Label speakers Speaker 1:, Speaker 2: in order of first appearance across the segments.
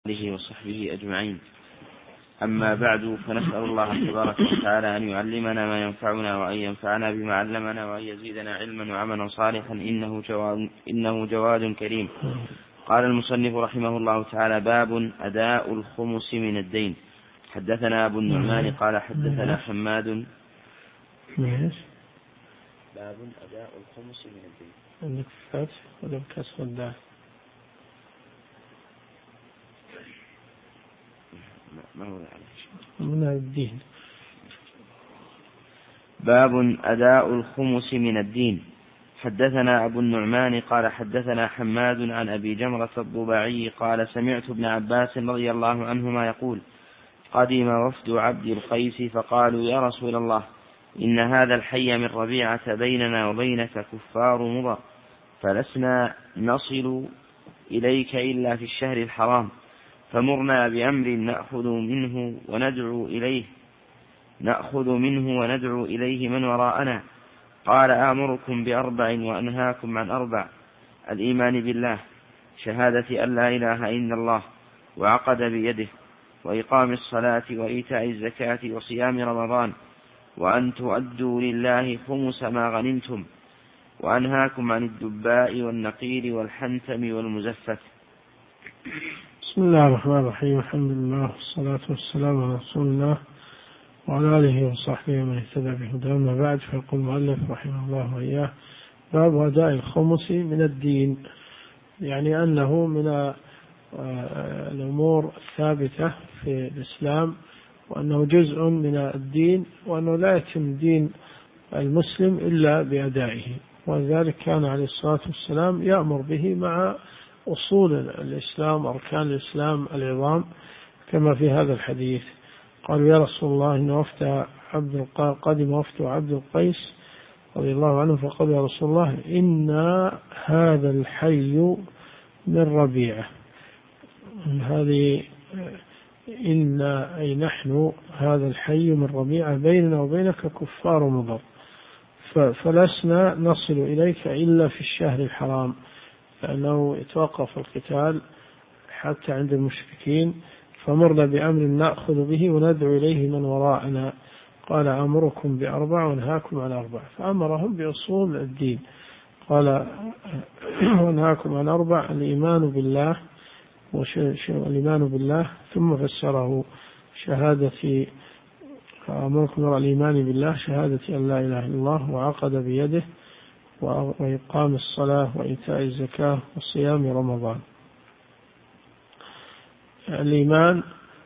Speaker 1: آله وصحبه أجمعين. أما بعد، فنسأل الله تبارك وتعالى أن يعلمنا ما ينفعنا وأن ينفعنا بما علمنا وأن يزيدنا علما وعملا صالحا إنه جواد كريم. قال المصنف رحمه الله تعالى: باب أداء الخمس من الدين. حدثنا أبو النعمان قال حدثنا حماد. باب أداء الخمس من الدين.
Speaker 2: عندك فتح ولا بكسر الدال؟
Speaker 1: ما هو
Speaker 2: من الدين.
Speaker 1: باب أداء الخمس من الدين. حدثنا أبو النعمان قال حدثنا حماد عن أبي جمرة الضباعي قال: سمعت ابن عباس رضي الله عنهما يقول: قدم وفد عبد القيس فقالوا: يا رسول الله، إن هذا الحي من ربيعة بيننا وبينك كفار مضر، فلسنا نصل إليك إلا في الشهر الحرام، فمرنا بأمر نأخذ منه وندعو إليه من وراءنا. قال: آمركم بأربع وأنهاكم عن أربع: الإيمان بالله، شهادة أن لا إله إلا الله، وعقد بيده، وإقام الصلاة، وإيتاء الزكاة، وصيام رمضان، وأن تؤدوا لله خمس ما غنمتم، وأنهاكم عن الدباء والنقير والحنتم والمزفت.
Speaker 2: بسم الله الرحمن الرحيم. الحمد لله والصلاة والسلام على رسول الله وعلى آله وصحبه من اهتدى بهداه. أما بعد، فيقول المؤلف رحمه الله وإياه: باب أداء الخمس من الدين، يعني أنه من الأمور الثابتة في الإسلام، وأنه جزء من الدين، وأنه لا يتم دين المسلم إلا بأدائه. ولذلك كان عليه الصلاة والسلام يأمر به مع أصول الإسلام، أركان الإسلام العظام، كما في هذا الحديث. قالوا: يا رسول الله، إن قدم وفد عبد القيس رضي الله عنه، فقال: يا رسول الله، إن هذا الحي من ربيعة. أي نحن هذا الحي من ربيعة بيننا وبينك كفار مضر، فلسنا نصل إليك إلا في الشهر الحرام، لأنه يتوقف القتال حتى عند المشركين، فمرنا بأمر نأخذ به وندعو إليه من وراءنا. قال: أمركم بأربع وانهاكم عن أربع. فأمرهم بأصول الدين. قال: وانهاكم عن أربع: الإيمان بالله، ثم فسره شهادة. أمركم الإيمان بالله، شهادة أن لا إله إلا الله، وعقد بيده، وإقام الصلاة، وإيتاء الزكاة، وصيام رمضان. الإيمان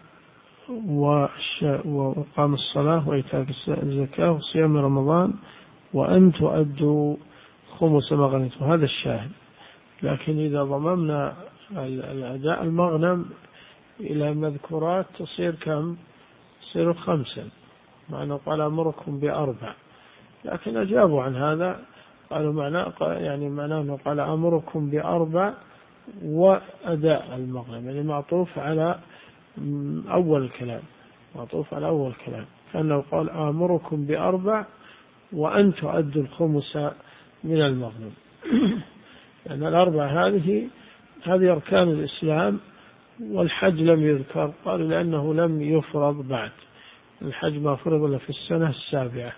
Speaker 2: وإقام الصلاة، وإيتاء الزكاة، وصيام رمضان، وأن تؤدوا خمس ما غنمتم. هذا الشاهد. لكن إذا ضممنا الأداء المغنم إلى مذكورات تصير كم؟ تصير 5، معنى قال: أمركم بأربع. لكن أجابوا عن هذا، قالوا معناه قال: أمركم بأربع وأداء المغنم، يعني معطوف على أول الكلام، كأنه قال: آمركم بأربع وأن تؤدوا الخمس من المغنم. لأن الأربع هذه أركان الإسلام، والحج لم يذكر. قالوا: لأنه لم يفرض بعد، الحج ما فرض إلا في السنة 7،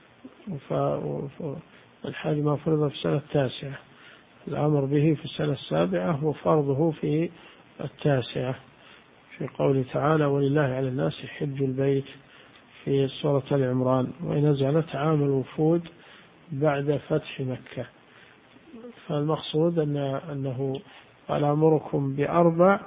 Speaker 2: والحج ما فرض في السنة 9، الأمر به في السنة 7 وفرضه في 9، في قوله تعالى: ولله على الناس حج البيت، في سورة العمران. ونزلت عام الوفود بعد فتح مكة. فالمقصود أنه قال: أمركم بأربع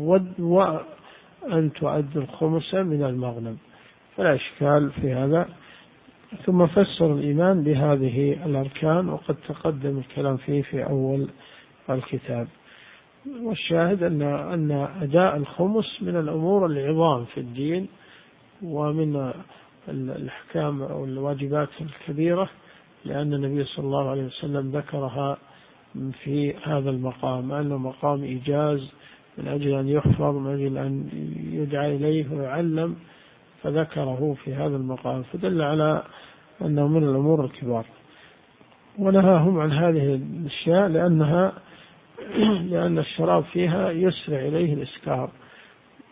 Speaker 2: وأن تؤدوا الخمس من المغنم، فلا إشكال في هذا. ثم فسر الإيمان بهذه الأركان، وقد تقدم الكلام فيه في أول الكتاب. والشاهد أن أداء الخمس من الأمور العظام في الدين، ومن الأحكام أو الواجبات الكبيرة، لأن النبي صلى الله عليه وسلم ذكرها في هذا المقام، أنه مقام إيجاز من أجل أن يحفظ، من أجل أن يدعى إليه ويعلم، فذكره في هذا المقام، فدل على أنه من الأمور الكبار. ونهاهم عن هذه الأشياء لأن الشراب فيها يسرع إليه الإسكار،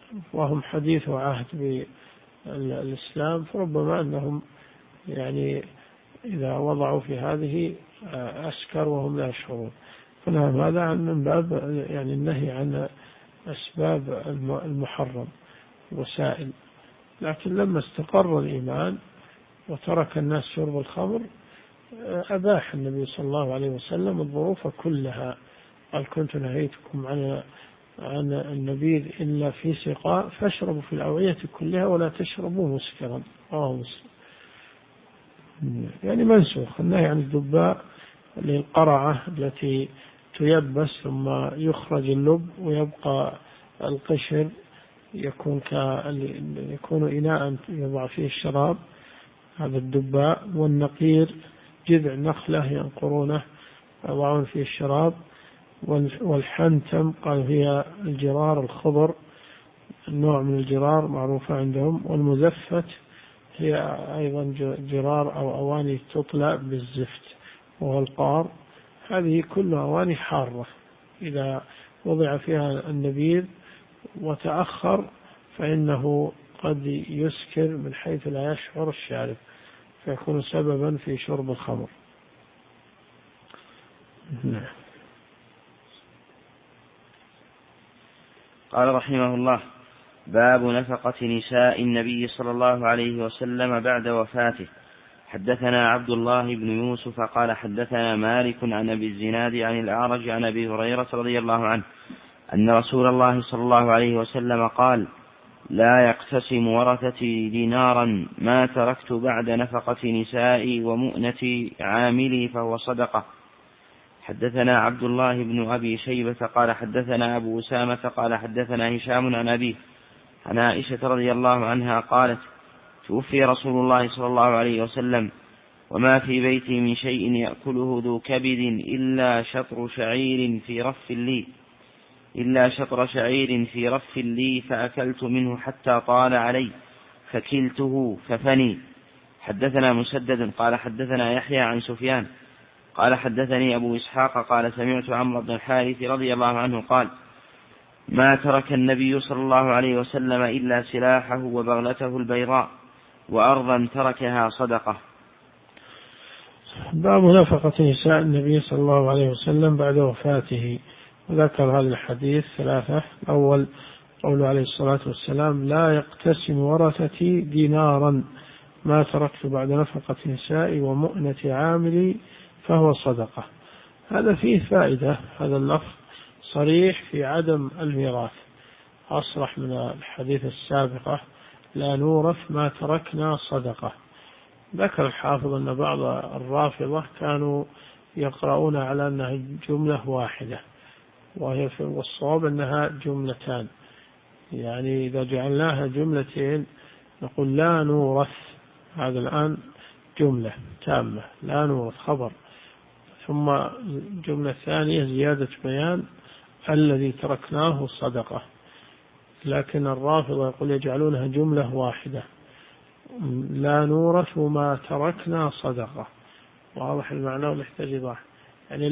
Speaker 2: وهم حديث عهد بالإسلام، فربما أنهم يعني إذا وضعوا في هذه أسكر وهم لا يشعرون. فنعم، هذا من باب يعني النهي عن أسباب المحرم وسائل. لكن لما استقر الإيمان وترك الناس شرب الخمر أباح النبي صلى الله عليه وسلم الظروف كلها. قال: كنت نهيتكم عن النبيذ إلا في سقاء، فاشربوا في الأوعية كلها ولا تشربوا مسكرا. رواه مسلم. يعني منسوخ النهي عن الدباء للقرعة التي تيبس ثم يخرج اللب ويبقى القشر، يكون إناء يضع فيه الشراب، هذا الدباء. والنقير جذع نخلة ينقرونه يضعون فيه الشراب. والحنتم قال هي الجرار الخضر، النوع من الجرار معروفة عندهم. والمزفت هي أيضا جرار أو أواني تطلع بالزفت وهو القار. هذه كلها أواني حارة، إذا وضع فيها النبيذ وتأخر فإنه قد يسكر من حيث لا يشعر الشارب، فيكون سببا في شرب الخمر.
Speaker 1: قال رحمه الله: باب نفقة نساء النبي صلى الله عليه وسلم بعد وفاته. حدثنا عبد الله بن يوسف قال حدثنا مالك عن أبي الزناد عن الأعرج عن أبي هريرة رضي الله عنه أن رسول الله صلى الله عليه وسلم قال: لا يقتسم ورثتي دينارا ما تركت بعد نفقة نسائي ومؤنة عاملي فهو صدقة. حدثنا عبد الله بن أبي شيبة قال حدثنا أبو أسامة قال حدثنا هشام عن أبيه عن عائشة رضي الله عنها قالت: توفي رسول الله صلى الله عليه وسلم وما في بيتي من شيء يأكله ذو كبد إلا شطر شعير في رف لي فأكلت منه حتى طال علي فكلته ففني. حدثنا مسدد قال حدثنا يحيى عن سفيان قال حدثني أبو إسحاق قال سمعت عمرو بن الحارث رضي الله عنه قال: ما ترك النبي صلى الله عليه وسلم إلا سلاحه وبغلته البيضاء وأرضا تركها صدقة.
Speaker 2: باب نفقة نساء النبي صلى الله عليه وسلم بعد وفاته. وذكر هذا الحديث ثلاثة. أول قوله عليه الصلاة والسلام: لا يقتسم ورثتي دينارا ما تركت بعد نفقة نسائي ومؤنة عاملي فهو صدقة. هذا فيه فائدة، هذا اللفظ صريح في عدم الميراث، أصرح من الحديث السابقة: لا نورث ما تركنا صدقة. ذكر الحافظ أن بعض الرافضة كانوا يقرؤون على أنها جملة واحدة، وهي في الصواب أنها جملتان. يعني إذا جعلناها جملتين نقول لا نورث، هذا الآن جملة تامة، لا نورث خبر، ثم الجملة الثانية زيادة بيان: الذي تركناه صدقة. لكن الرافضة يقول يجعلونها جملة واحدة: لا نورث ما تركنا صدقة. واضح المعنى ولا يحتاج إيضاح؟ يعني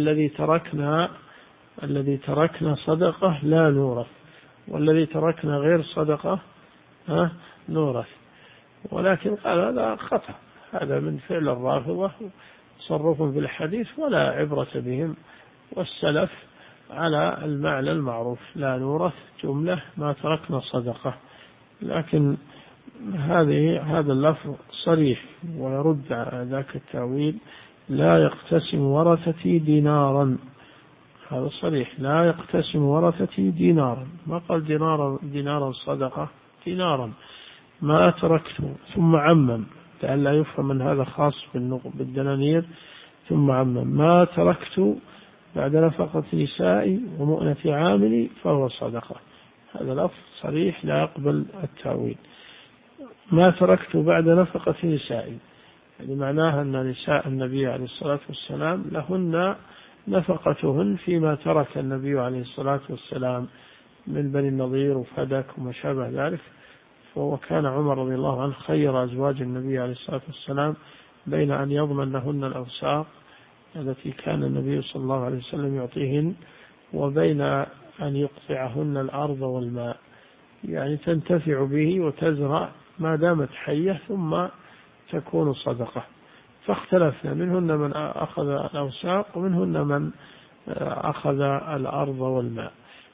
Speaker 2: الذي تركنا صدقة لا نورث، والذي تركنا غير صدقة نورث. ولكن قال هذا خطأ، هذا من فعل الرافضة، تصرفهم في الحديث ولا عبرة بهم. والسلف على المعنى المعروف: لا نورث جملة ما تركنا صدقة. لكن هذا اللفظ صريح ويرد على ذاك التأويل: لا يقتسم ورثتي دينارا. هذا صريح: لا يقتسم ورثتي دينارا، ما قال دينارا صدقة، دينارا ما تركته. ثم عمم لئلا يفهم من هذا خاص بالدنانير، ثم عمم: ما تركت بعد نفقة نسائي ومؤنة عاملي فهو صدقة. هذا لفظ صريح لا يقبل التأويل. ما تركت بعد نفقة نسائي يعني معناها أن نساء النبي عليه الصلاة والسلام لهن نفقتهن فيما ترك النبي عليه الصلاة والسلام من بني النضير وفدك وما شابه ذلك. وكان عمر رضي الله عنه خير أزواج النبي عليه الصلاة والسلام بين أن يضمن لهن الأوساق التي كان النبي صلى الله عليه وسلم يعطيهن، وبين أن يقطعهن الأرض والماء. يعني تنتفع به وتزرع ما دامت حية ثم تكون صدقة. فاختلفنا، منهن من أخذ الأوساق ومنهن من أخذ الأرض والماء.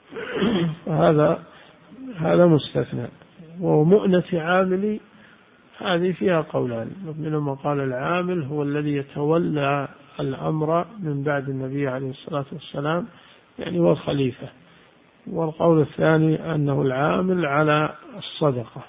Speaker 2: هذا مستثنى. ومؤنة عامل هذه فيها قولان، منهم من قال العامل هو الذي يتولى الأمر من بعد النبي عليه الصلاة والسلام، يعني هو الخليفة. والقول الثاني أنه العامل على الصدقة،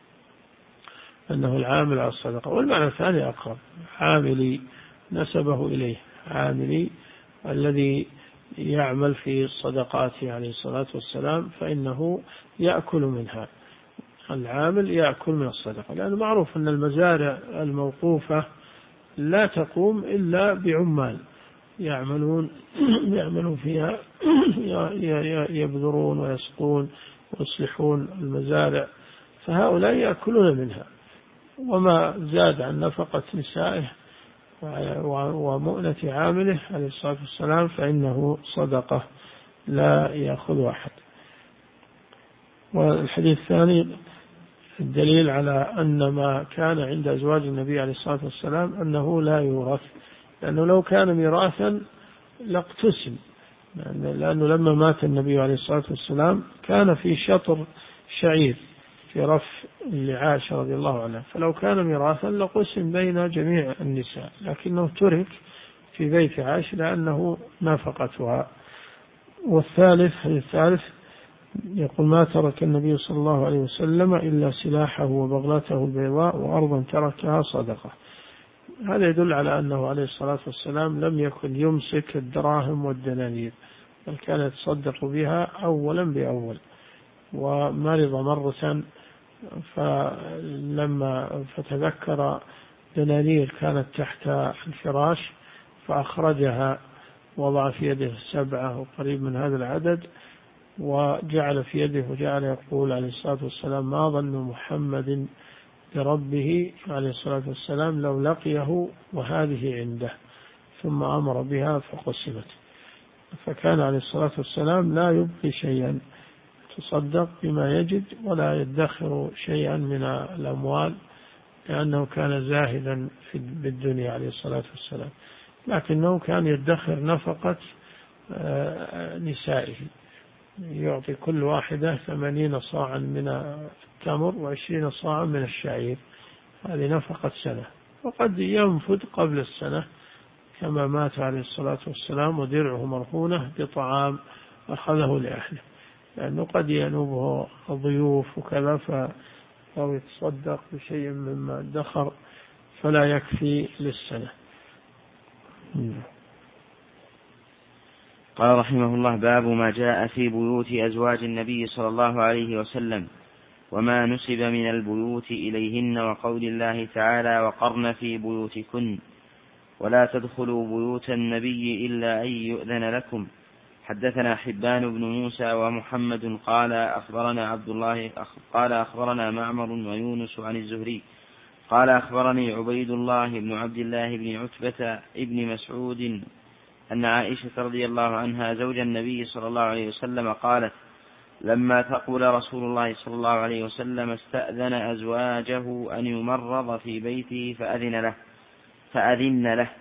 Speaker 2: والمعنى الثاني أقرب، عاملي نسبه إليه، عاملي الذي يعمل في الصدقات عليه الصلاة والسلام، فإنه يأكل منها، العامل يأكل من الصدقة، لأنه معروف أن المزارع الموقوفة لا تقوم إلا بعمال يعملون فيها، يبذرون ويسقون ويصلحون المزارع، فهؤلاء يأكلون منها. وما زاد عن نفقة نسائه ومؤنة عامله عليه الصلاة والسلام فإنه صدقة لا يأخذ أحد. والحديث الثاني الدليل على أن ما كان عند أزواج النبي عليه الصلاة والسلام أنه لا يورث، لأنه لو كان ميراثا لاقتسم، لأنه لما مات النبي عليه الصلاة والسلام كان في شطر شعير في رف لعائشة رضي الله عنها، فلو كان ميراثا لقسم بين جميع النساء، لكنه ترك في بيت عائشة لأنه نفقتها. الثالث يقول ما ترك النبي صلى الله عليه وسلم إلا سلاحه وبغلته البيضاء وأرضا تركها صدقة. هذا يدل على أنه عليه الصلاة والسلام لم يكن يمسك الدراهم والدنانير، بل كان يتصدق بها أولا بأول. ومرض مرة فلما فتذكر دنانير كانت تحت الفراش فأخرجها، وضع في يده 7 وقريب من هذا العدد، وجعل في يده وجعل يقول عليه الصلاة والسلام ما ظن محمد بربه عليه الصلاة والسلام لو لقيه وهذه عنده، ثم أمر بها فقسمت. فكان عليه الصلاة والسلام لا يبقي شيئا، تصدق بما يجد ولا يدخر شيئا من الأموال، لأنه كان زاهدا بالدنيا عليه الصلاة والسلام، لكنه كان يدخر نفقة نسائه، يعطي كل واحدة 80 صاعا من التمر و20 صاعا من الشعير، هذه نفقة سنة. وقد ينفد قبل السنة كما مات عليه الصلاة والسلام ودرعه مرهونة بطعام أخذه لأهله، لأنه قد ينوبه ضيوف وكذا أو يتصدق بشيء مما ادخر فلا يكفي للسنة.
Speaker 1: قال رحمه الله باب ما جاء في بيوت أزواج النبي صلى الله عليه وسلم وما نسب من البيوت إليهن، وقول الله تعالى وقرن في بيوتكن ولا تدخلوا بيوت النبي إلا أن يؤذن لكم. حدثنا حبان بن موسى ومحمد قال أخبرنا عبد الله قال أخبرنا معمر ويونس عن الزهري قال أخبرني عبيد الله بن عبد الله بن عتبة ابن مسعود أن عائشة رضي الله عنها زوج النبي صلى الله عليه وسلم قالت لما ثقل رسول الله صلى الله عليه وسلم استأذن أزواجه أن يمرض في بيته فأذن له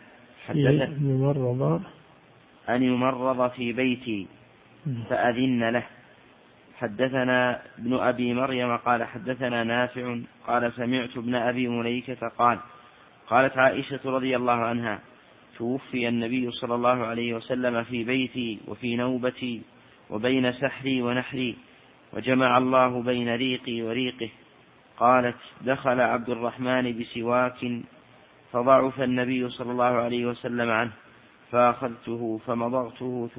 Speaker 1: أن يمرض في بيتي فأذن له. حدثنا ابن أبي مريم قال حدثنا نافع قال سمعت ابن أبي مليكة قالت عائشة رضي الله عنها توفي النبي صلى الله عليه وسلم في بيتي وفي نوبتي وبين سحري ونحري وجمع الله بين ريقي وريقه. قالت دخل عبد الرحمن بسواك فضعف النبي صلى الله عليه وسلم عنه فأخذته فمضغته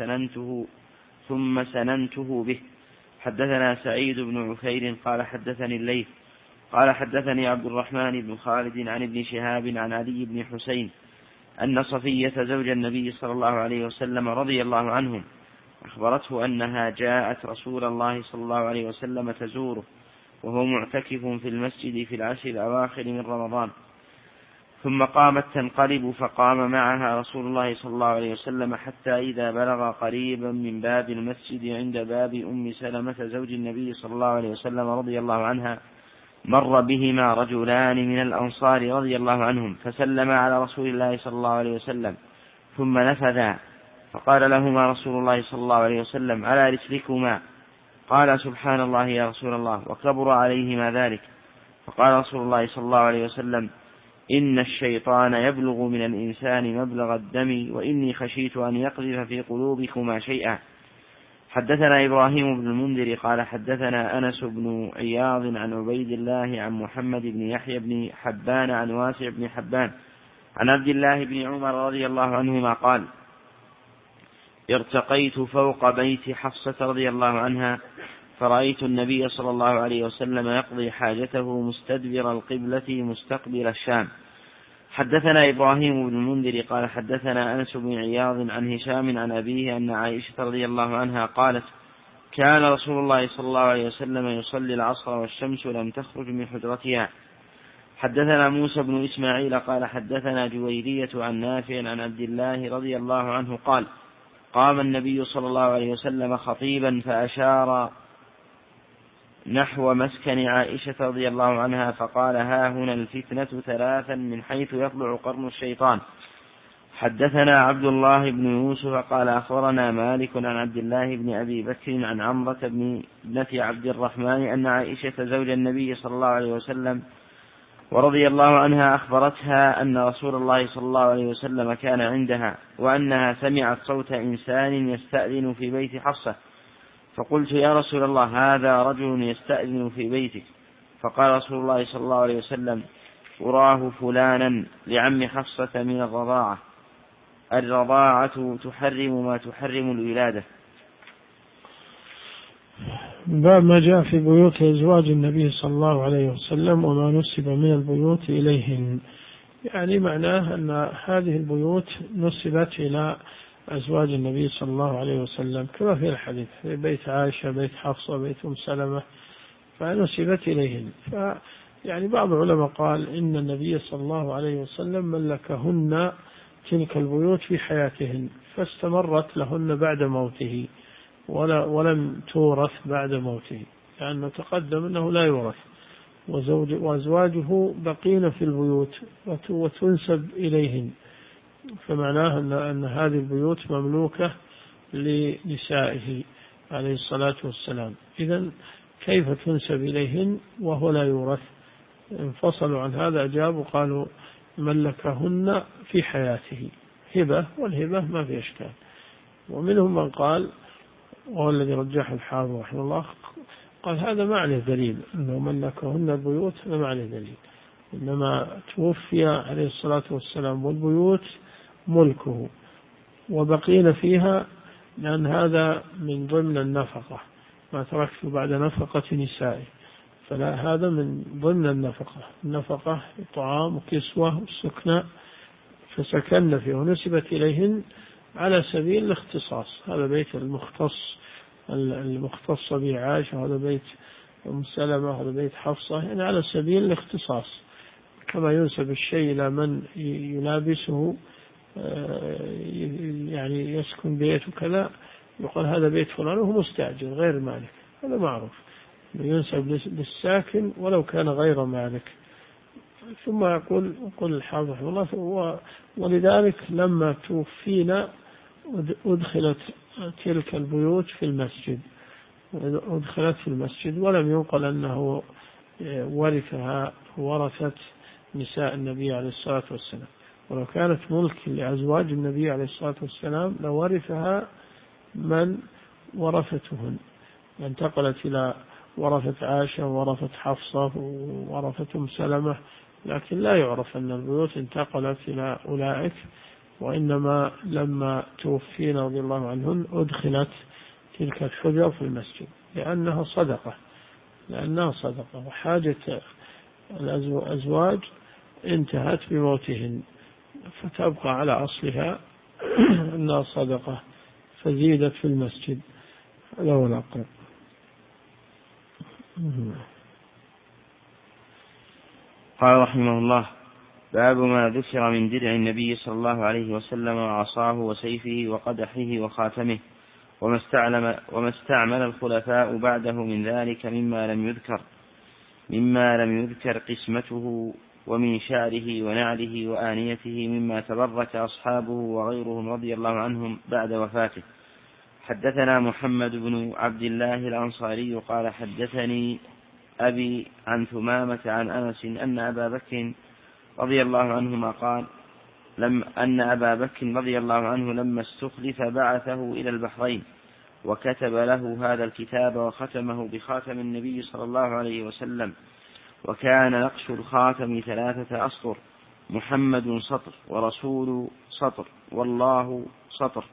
Speaker 1: ثم سننته به. حدثنا سعيد بن عفير قال حدثني الليث قال حدثني عبد الرحمن بن خالد عن ابن شهاب عن علي بن حسين أن صفية زوج النبي صلى الله عليه وسلم رضي الله عنهم أخبرته أنها جاءت رسول الله صلى الله عليه وسلم تزوره وهو معتكف في المسجد في العشر الأواخر من رمضان، ثم قامت تنقلب فقام معها رسول الله صلى الله عليه وسلم حتى إذا بلغ قريبا من باب المسجد عند باب أم سلمة زوج النبي صلى الله عليه وسلم رضي الله عنها مر بهما رجلان من الأنصار رضي الله عنهم فسلم على رسول الله صلى الله عليه وسلم ثم نفذا، فقال لهما رسول الله صلى الله عليه وسلم على رسلكما؟ قال سبحان الله يا رسول الله، وكبر عليهما ذلك. فقال رسول الله صلى الله عليه وسلم إن الشيطان يبلغ من الإنسان مبلغ الدم وإني خشيت أن يقذف في قلوبكما شيئا. حدثنا إبراهيم بن المنذر قال حدثنا أنس بن عياض عن عبيد الله عن محمد بن يحيى بن حبان عن واسع بن حبان عن عبد الله بن عمر رضي الله عنهما قال ارتقيت فوق بيت حفصة رضي الله عنها فرأيت النبي صلى الله عليه وسلم يقضي حاجته مستدبر القبلة مستقبل الشام. حدثنا إبراهيم بن المنذر قال حدثنا أنس بن عياض عن هشام عن أبيه أن عائشة رضي الله عنها قالت كان رسول الله صلى الله عليه وسلم يصلي العصر والشمس لم تخرج من حجرتها. حدثنا موسى بن إسماعيل قال حدثنا جويرية عن نافع عن عبد الله رضي الله عنه قال قام النبي صلى الله عليه وسلم خطيبا فأشار نحو مسكن عائشة رضي الله عنها فقال ها هنا الفتنة ثلاثا من حيث يطلع قرن الشيطان. حدثنا عبد الله بن يوسف قال أخبرنا مالك عن عبد الله بن أبي بكر عن عمرة ابنة عبد الرحمن أن عائشة زوج النبي صلى الله عليه وسلم ورضي الله عنها أخبرتها أن رسول الله صلى الله عليه وسلم كان عندها وأنها سمعت صوت إنسان يستأذن في بيت حفصة، فقلت يا رسول الله هذا رجل يستأذن في بيتك، فقال رسول الله صلى الله عليه وسلم أراه فلانا لعم حفصة من الرضاعة تحرم ما تحرم الولادة.
Speaker 2: باب ما جاء في بيوت أزواج النبي صلى الله عليه وسلم وما نسب من البيوت إليهن، يعني معناه أن هذه البيوت نسبت إلى أزواج النبي صلى الله عليه وسلم كما في الحديث في بيت عائشة بيت حفصة بيت أم سلمة فنسبت إليهن. يعني بعض العلماء قال إن النبي صلى الله عليه وسلم ملكهن تلك البيوت في حياتهن فاستمرت لهن بعد موته ولم تورث بعد موته، لأنه تقدم أنه لا يورث، وأزواجه بقين في البيوت وتنسب إليهن، فمعناه أن هذه البيوت مملوكة لنسائه عليه الصلاة والسلام. إذن كيف تنسب إليهن وهو لا يورث؟ انفصلوا عن هذا أجابوا قالوا ملكهن في حياته هبة، والهبة ما في إشكال. ومنهم من قال وهو الذي رجحه الحافظ رحمه الله قال هذا ما عليه دليل أنه ملكهن البيوت، هذا ما عليه دليل، إنما توفي عليه الصلاة والسلام والبيوت ملكه وبقين فيها، لأن هذا من ضمن النفقة ما تركت بعد نفقة نسائه، فلا هذا من ضمن النفقة طعام وكسوة وسكنى، فسكن فيه ونسبت إليهن على سبيل الاختصاص. هذا بيت المختص به عائشة، هذا بيت أم سلمة، هذا بيت حفصة، يعني على سبيل الاختصاص، كما ينسب الشيء إلى من يلابسه يعني يسكن بيته كذا يقال هذا بيت فلان وهو مستأجر غير مالك، هذا معروف ينسب للساكن ولو كان غير مالك. ثم يقول الحافظ رحمه الله ولذلك لما توفينا أدخلت تلك البيوت في المسجد، ولم ينقل أنه ورثت نساء النبي عليه الصلاة والسلام، ولو كانت ملك لأزواج النبي عليه الصلاة والسلام لورثها من ورثتهن، انتقلت إلى ورثة عائشة ورثة حفصة ورثة أم سلمة، لكن لا يعرف أن البيوت انتقلت إلى أولئك، وإنما لما توفينا رضي الله عنهن أدخلت تلك الحجر في المسجد لأنها صدقة، وحاجة الأزواج انتهت بموتهن، فتبقى على أصلها أنها صدقة فزيدت في المسجد. هذا هو الأقرب.
Speaker 1: قال رحمه الله باب ما ذكر من درع النبي صلى الله عليه وسلم وعصاه وسيفه وقدحه وخاتمه وما استعمل الخلفاء بعده من ذلك مما لم يذكر قسمته ومن شعره ونعله وآنيته مما تبرك أصحابه وغيرهم رضي الله عنهم بعد وفاته. حدثنا محمد بن عبد الله الأنصاري قال حدثني أبي عن ثمامة عن أنس أن أبا بكر رضي الله عنهما قال أن أبا بكر رضي الله عنه لما استخلف بعثه إلى البحرين وكتب له هذا الكتاب وختمه بخاتم النبي صلى الله عليه وسلم، وكان نقش الخاتم 3 أسطر: محمد سطر، ورسول سطر، والله سطر.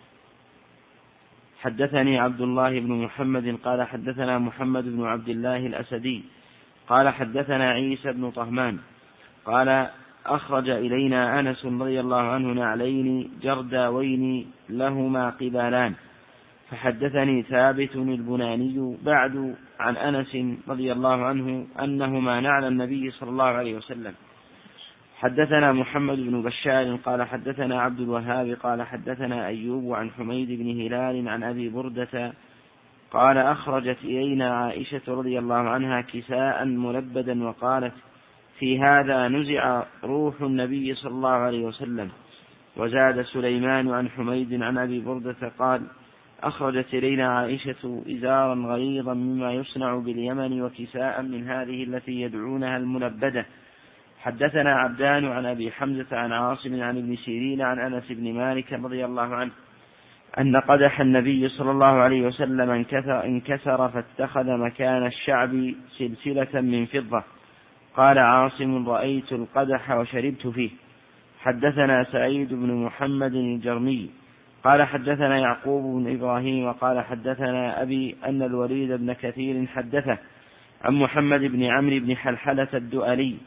Speaker 1: حدثني عبد الله بن محمد قال حدثنا محمد بن عبد الله الأسدي قال حدثنا عيسى بن طهمان قال أخرج إلينا أنس رضي الله عنه نعلين جرداوين لهما قبالان، فحدثني ثابت البناني بعد عن أنس رضي الله عنه أنهما نعل النبي صلى الله عليه وسلم. حدثنا محمد بن بشار قال حدثنا عبد الوهاب قال حدثنا أيوب عن حميد بن هلال عن أبي بردة قال أخرجت إلينا عائشة رضي الله عنها كساء ملبدا وقالت: في هذا نزع روح النبي صلى الله عليه وسلم. وزاد سليمان عن حميد عن أبي بردة قال: أخرجت إلينا عائشة إزارا غليظا مما يصنع باليمن وكساء من هذه التي يدعونها الملبدة. حدثنا عبدان عن أبي حمزة عن عاصم عن ابن سيرين عن أنس بن مالك رضي الله عنه أن قدح النبي صلى الله عليه وسلم انكسر فاتخذ مكان الشعب سلسلة من فضة. قال عاصم: رأيت القدح وشربت فيه. حدثنا سعيد بن محمد الجرمي قال حدثنا يعقوب بن إبراهيم قال حدثنا أبي أن الوليد بن كثير حدثه عن محمد بن عمرو بن حلحلة الدؤلي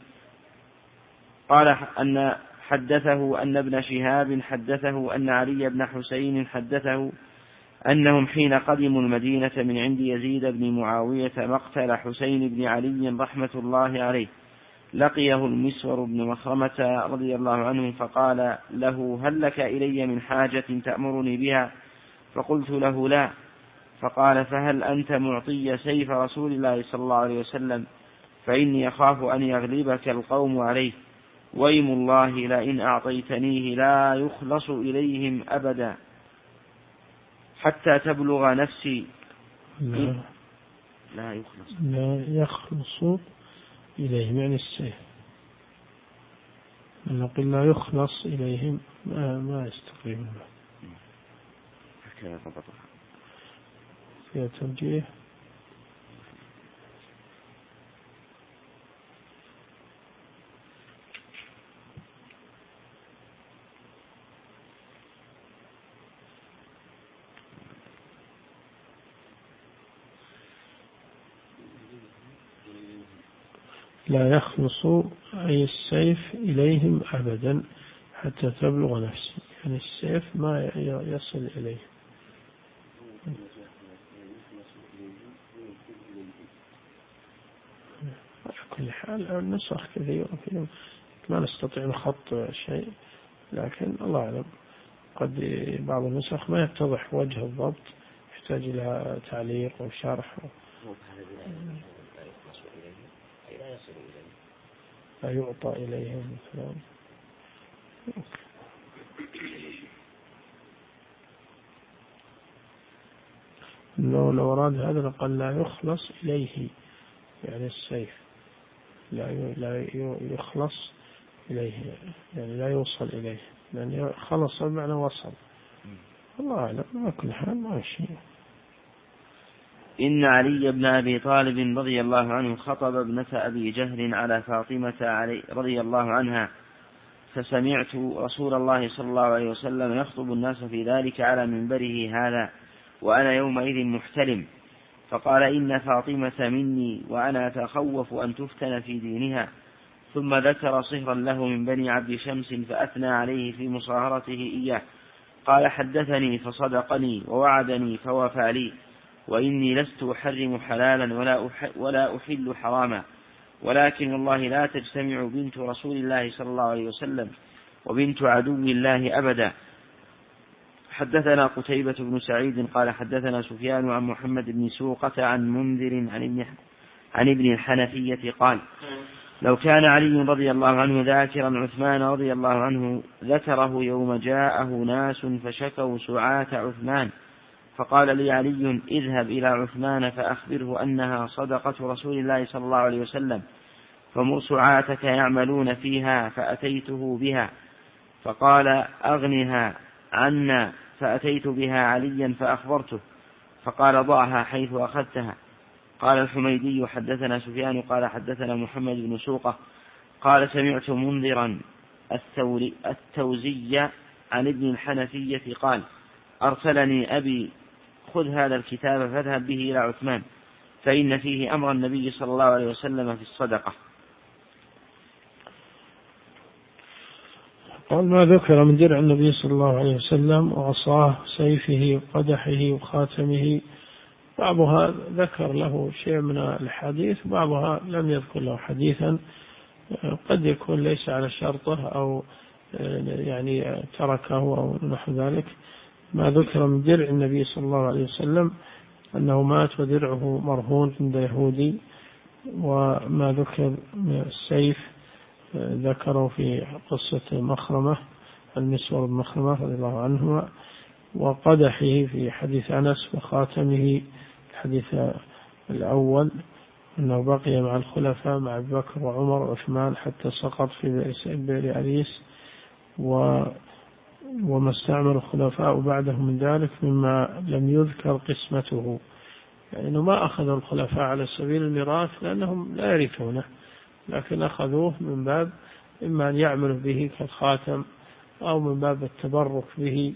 Speaker 1: قال أن حدثه أن ابن شهاب حدثه أن علي بن حسين حدثه أنهم حين قدموا المدينة من عند يزيد بن معاوية مقتل حسين بن علي رحمة الله عليه لقيه المسور بن مخرمة رضي الله عنه فقال له: هل لك إلي من حاجة تأمرني بها؟ فقلت له: لا. فقال: فهل أنت معطي سيف رسول الله صلى الله عليه وسلم؟ فإني أخاف أن يغلبك القوم عليه، ويم الله لئن أعطيتنيه لا يخلص إليهم أبدا حتى تبلغ نفسي.
Speaker 2: لا يخلص إليهم يعني السيف، نقول لا يخلص إليهم ما يستقيم فيها توجيه. لا يخلص أي السيف إليهم أبدا حتى تبلغ نفسي، يعني السيف ما يصل إليه. على كل حال النسخ كثيرة ما نستطيع نخط شيء، لكن الله أعلم قد بعض النسخ ما يتضح وجه الضبط، يحتاج إلى تعليق وشرح. لا يعطى إليهم مثلا. لو أراد هذا قال لا يخلص إليه، يعني السيف لا يخلص إليه، يعني لا يوصل إليه، لأن خلص بمعنى وصل. الله أعلم، ما كل حال ما شيء.
Speaker 1: إن علي بن أبي طالب رضي الله عنه خطب ابنة أبي جهل على فاطمة رضي الله عنها، فسمعت رسول الله صلى الله عليه وسلم يخطب الناس في ذلك على منبره هذا وأنا يومئذ محتلم، فقال: إن فاطمة مني وأنا أتخوف أن تفتن في دينها. ثم ذكر صهرا له من بني عبد شمس فأثنى عليه في مصاهرته إياه. قال: حدثني فصدقني ووعدني فوفى لي، وإني لست أحرم حلالا ولا أحل حراما، ولكن والله لا تجتمع بنت رسول الله صلى الله عليه وسلم وبنت عدو الله أبدا. حدثنا قتيبة بن سعيد قال حدثنا سفيان عن محمد بن سوقة عن منذر عن ابن الحنفية قال لو كان علي رضي الله عنه ذاكرا عثمان رضي الله عنه ذكره يوم جاءه ناس فشكوا سعاة عثمان فقال لي علي اذهب إلى عثمان فأخبره أنها صدقة رسول الله صلى الله عليه وسلم فمر سعاتك يعملون فيها فأتيته بها فقال أغنها عنا فأتيت بها عليا فأخبرته فقال ضعها حيث أخذتها. قال الحميدي حدثنا سفيان قال حدثنا محمد بن سوقة قال سمعت منذرا التوزي عن ابن الحنفية قال أرسلني أبي خذ هذا الكتاب فاذهب به إلى عثمان فإن فيه أمر النبي صلى الله عليه وسلم في الصدقة.
Speaker 2: قال ما ذكر من درع النبي صلى الله عليه وسلم وعصاه سيفه وقدحه وخاتمه، بعضها ذكر له شيء من الحديث بعضها لم يذكر له حديثا، قد يكون ليس على شرطه أو يعني تركه أو نحو ذلك. ما ذكر من درع النبي صلى الله عليه وسلم أنه مات ودرعه مرهون عند يهودي، وما ذكر من السيف ذكره في قصة مخرمة المسور بن مخرمة رضي الله عنه، وقدحه في حديث أنس، وخاتمه الحديث الأول أنه بقي مع الخلفاء مع أبي بكر وعمر وعثمان حتى سقط في بئر أريس، وما استعمل الخلفاء بعده من ذلك مما لم يذكر قسمته، يعني ما أخذ الخلفاء على سبيل الميراث لأنهم لا يرثونه، لكن أخذوه من باب إما أن يعملوا به كالخاتم أو من باب التبرك به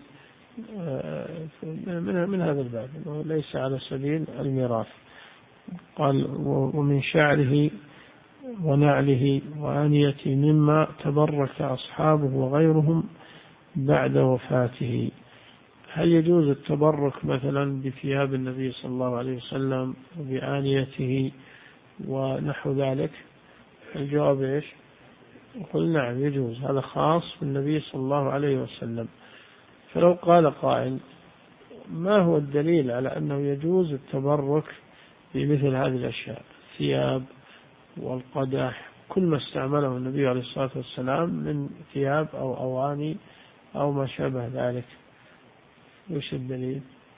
Speaker 2: من هذا الباب، ليس على سبيل الميراث. قال ومن شعره ونعله وآنيته مما تبرك أصحابه وغيرهم بعد وفاته. هل يجوز التبرك مثلا بثياب النبي صلى الله عليه وسلم وبآنيته ونحو ذلك؟ الجواب إيش؟ يقول نعم يجوز، هذا خاص بالنبي صلى الله عليه وسلم. فلو قال قائل ما هو الدليل على أنه يجوز التبرك بمثل هذه الأشياء، ثياب والقدح، كل ما استعمله النبي عليه الصلاة والسلام من ثياب أو أواني أو ما شابه ذلك، وش الدليل؟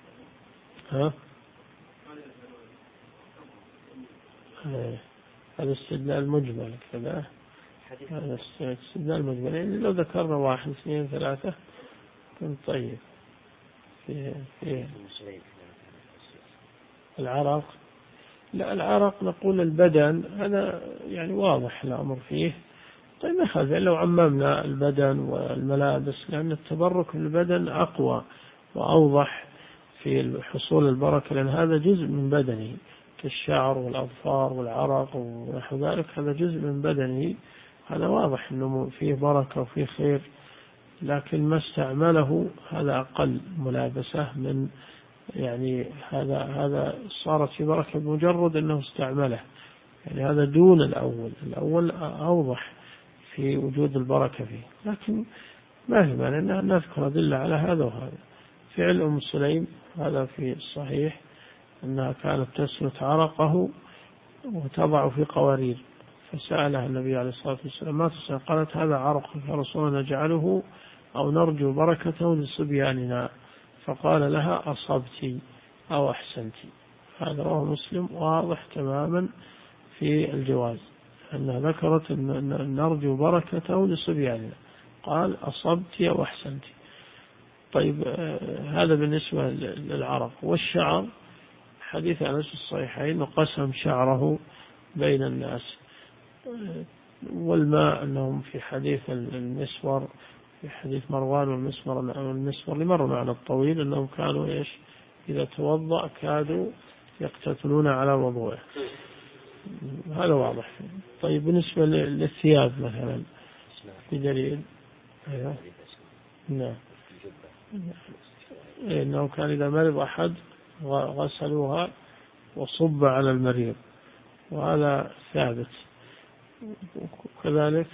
Speaker 2: هذا استدلال مجمل كذا، هذا استدلال مجمل، يعني لو ذكرنا 1 2 3 كنت طيب. في العرق، لا العرق نقول البدن هذا يعني واضح الأمر فيه. طيب هذا لو عممنا البدن والملابس، لأن التبرك بالبدن أقوى وأوضح في حصول البركة، لأن هذا جزء من بدنه كالشعر والأظفار والعرق ونحو ذلك، هذا جزء من بدنه، هذا واضح أنه فيه بركة وفيه خير، لكن ما استعمله هذا أقل ملابسة من يعني هذا صارت في بركة بمجرد أنه استعمله، يعني هذا دون الأول أوضح في وجود البركة فيه. لكن ما في معنى أن نذكر أدلة على هذا وهذا. فعل أم سليم هذا في الصحيح أنها كانت تسلت عرقه وتضع في قوارير، فسألها النبي عليه الصلاة والسلام ما تسأل؟ قالت هذا عرق يا رسول الله نجعله أو نرجو بركته لصبياننا، فقال لها أصبت أو أحسنت. هذا رواه مسلم واضح تماما في الجواز، أنها ذكرت أن نرجو بركته لصبياننا، قال أصبت أو أحسنت. طيب هذا بالنسبة للعرق. والشعر حديث أنس الصحيحين وقسم شعره بين الناس. والماء أنهم في حديث المسور في حديث مروان والمسور لمر معنا الطويل أنهم كانوا إيش إذا توضأ كادوا يقتتلون على وضوءه، هذا واضح. طيب بالنسبة للثياب مثلا بدليل نعم إنه كان إذا مرض أحد غسلوها وصب على المريض، وهذا ثابت. وكذلك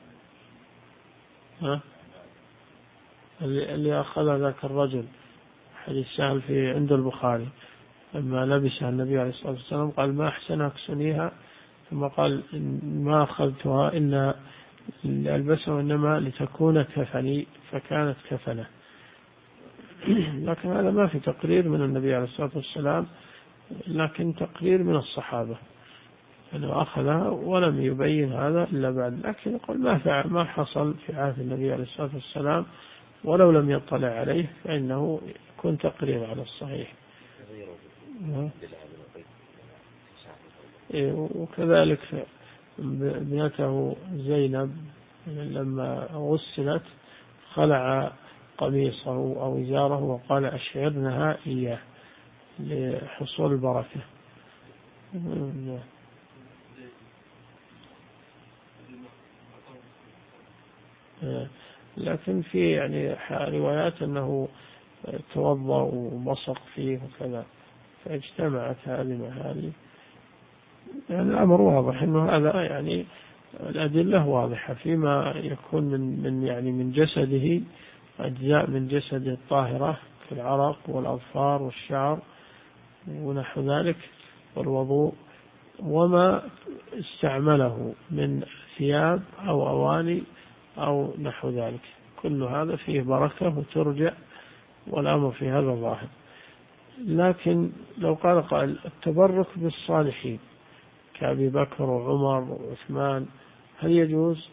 Speaker 2: اللي أخذ ذاك الرجل حديث سهل في عند البخاري لما لبسها النبي عليه الصلاة والسلام قال ما أحسن أكسنيها، ثم قال ما أخذتها إلا لألبسها إنما لتكون كفني، فكانت كفنة. لكن هذا ما في تقرير من النبي عليه الصلاة والسلام، لكن تقرير من الصحابة أنه أخذها ولم يبين هذا إلا بعد. لكن يقول ما حصل في عهد النبي عليه الصلاة والسلام ولو لم يطلع عليه فإنه يكون تقرير على الصحيح. وكذلك ابنته زينب لما غسلت خلع قميصه أو إزاره وقال أشعرنها إياه لحصول البركة. لكن في يعني روايات أنه توضأ وبصق فيه وكذا، فاجتمعت هذه مع هذه. يعني الأمر واضح أنه هذا يعني الأدلة واضحة فيما يكون من جسده أجزاء من جسده الطاهرة كالعرق والأظفار والشعر ونحو ذلك والوضوء، وما استعمله من ثياب أو أواني أو نحو ذلك، كل هذا فيه بركة وترجع، والأمر في هذا ظاهر. لكن لو قال قائل التبرك بالصالحين كأبي بكر وعمر وعثمان هل يجوز؟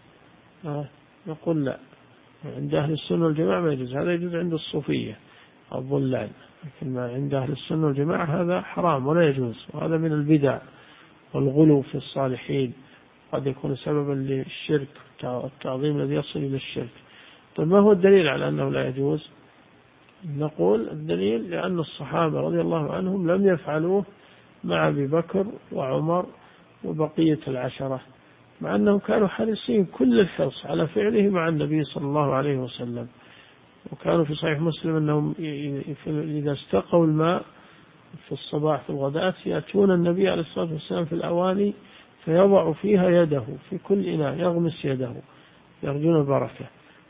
Speaker 2: نقول لا، عند أهل السنة والجماعة ما يجوز، هذا يجوز عند الصوفية الضلال، لكن ما عند أهل السنة والجماعة هذا حرام ولا يجوز، وهذا من البدع والغلو في الصالحين، قد يكون سببا للشرك والتعظيم الذي يصل إلى الشرك. طيب ما هو الدليل على أنه لا يجوز؟ نقول الدليل لأن الصحابة رضي الله عنهم لم يفعلوه مع أبي بكر وعمر وبقية العشرة، مع أنهم كانوا حريصين كل الحرص على فعله مع النبي صلى الله عليه وسلم. وكانوا في صحيح مسلم أنهم إذا استقوا الماء في الصباح في الغداة يأتون النبي عليه الصلاة والسلام في الأواني فيضع فيها يده في كل إناء يغمس يده يرجون البركة.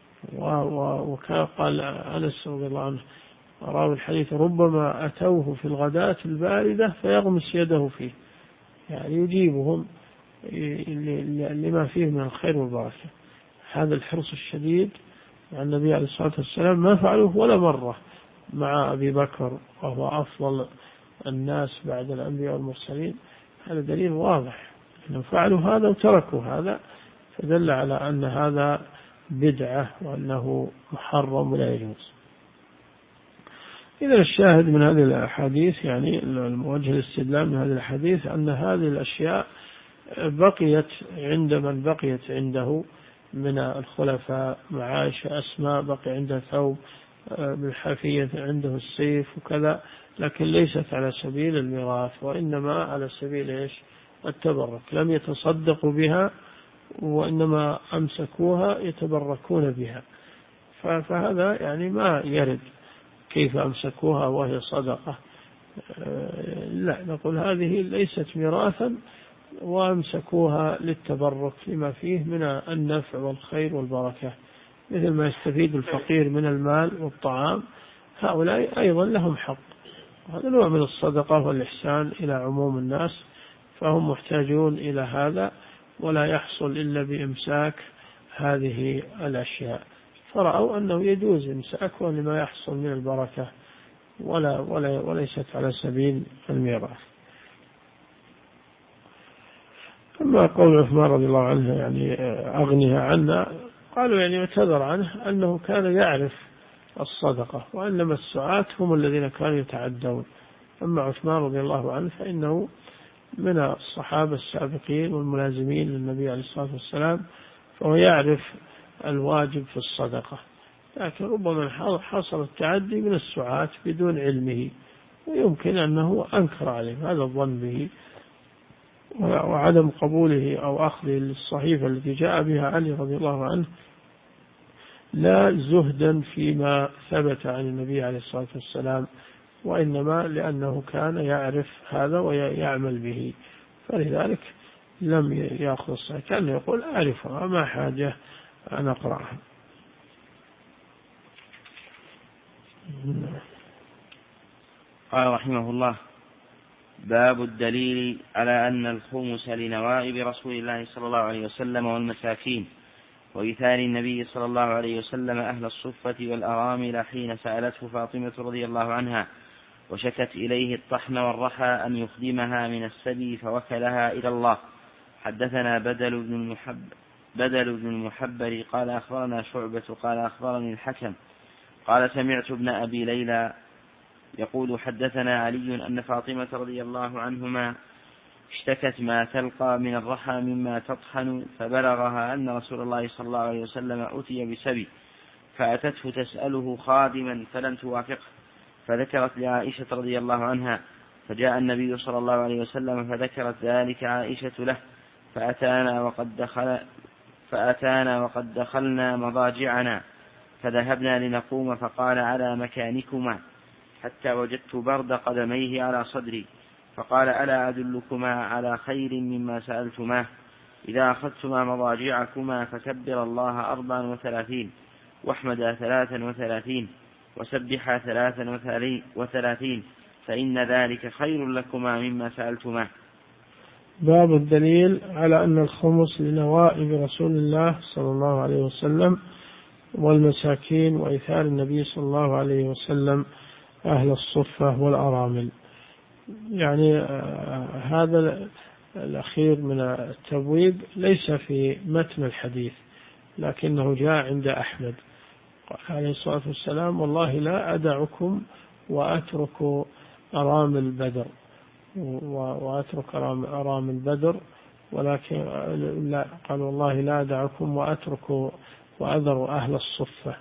Speaker 2: وكان قال أنس رضي الله عنه راوي الحديث ربما أتوه في الغداة الباردة فيغمس يده فيه، يعني يجيبهم لما فيه من الخير والبركة. هذا الحرص الشديد مع النبي عليه الصلاة والسلام ما فعلوه ولا مرة مع أبي بكر وهو أفضل الناس بعد الأنبياء والمرسلين. هذا دليل واضح أنهم فعلوا هذا وتركوا هذا، فدل على أن هذا بدعة وأنه محرم ولا يجوز. إذا الشاهد من هذه الأحاديث يعني وجه الاستدلال من هذه الحديث أن هذه الأشياء بقيت عند من بقيت عنده من الخلفاء، معاش أسماء بقي عنده ثوب بالحافية عنده السيف وكذا، لكن ليست على سبيل الميراث وإنما على سبيل التبرك، لم يتصدقوا بها وإنما أمسكوها يتبركون بها. فهذا يعني ما يرد كيف أمسكوها وهي صدقة، لا، نقول هذه ليست ميراثا وأمسكوها للتبرك لما فيه من النفع والخير والبركة، مثل ما يستفيد الفقير من المال والطعام، هؤلاء أيضا لهم حق. هذا نوع من الصدقة والإحسان إلى عموم الناس، فهم محتاجون إلى هذا ولا يحصل إلا بإمساك هذه الأشياء، فرأوا أنه يجوز إمساكه لما يحصل من البركة وليست على سبيل الميراث. أما قول عثمان رضي الله عنه يعني أغنها عنا، قالوا يعني اعتذر عنه أنه كان يعرف الصدقة، وإنما السعاة هم الذين كانوا يتعدون. أما عثمان رضي الله عنه فإنه من الصحابة السابقين والملازمين للنبي عليه الصلاة والسلام، فهو يعرف الواجب في الصدقة، لكن ربما حصل التعدي من السعاة بدون علمه، ويمكن أنه أنكر عليه هذا الظن به وعدم قبوله أو أخذه للصحيفة التي جاء بها علي رضي الله عنه، لا زهدا فيما ثبت عن النبي عليه الصلاة والسلام، وإنما لأنه كان يعرف هذا ويعمل به، فلذلك لم يأخذ الصلاة، كان يقول أعرفها ما حاجة أن أقرأها.
Speaker 1: قال رحمه الله: باب الدليل على أن الخمس لنوائب رسول الله صلى الله عليه وسلم والمساكين، وإيثار النبي صلى الله عليه وسلم أهل الصفة والأرامل حين سألته فاطمة رضي الله عنها وشكت إليه الطحن والرحى أن يخدمها من السبي فوكلها إلى الله. حدثنا بدل بن المحبر قال أخبرنا شعبة قال أخبرني الحكم قال سمعت ابن أبي ليلى يقول حدثنا علي أن فاطمة رضي الله عنهما اشتكت ما تلقى من الرحى مما تطحن، فبلغها أن رسول الله صلى الله عليه وسلم أتي بسبي فأتته تسأله خادما فلم توافقه، فذكرت لعائشة رضي الله عنها، فجاء النبي صلى الله عليه وسلم فذكرت ذلك عائشة له، فأتانا وقد دخلنا مضاجعنا فذهبنا لنقوم، فقال على مكانكما حتى وجدت برد قدميه على صدري، فقال ألا أدلكما على خير مما سألتماه؟ إذا أخذتما مضاجعكما فكبر الله 34 واحمدا 33 وسبحا 33 فإن ذلك خير لكما مما سألتماه.
Speaker 2: باب الدليل على أن الخمس لنوائب رسول الله صلى الله عليه وسلم والمساكين، وإيثار النبي صلى الله عليه وسلم أهل الصفة والأرامل. يعني هذا الأخير من التبويب ليس في متن الحديث، لكنه جاء عند أحمد عليه الصلاة والسلام: والله لا أدعكم وأترك أرامل بدر، وأترك أرامل بدر، ولكن لا، قال والله لا أدعكم وأترك وأذر أهل الصفة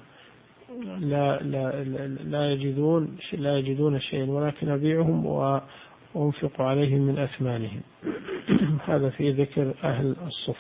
Speaker 2: لا يجدون شيئا، ولكن أبيعهم وأنفق عليهم من أثمانهم. هذا في ذكر أهل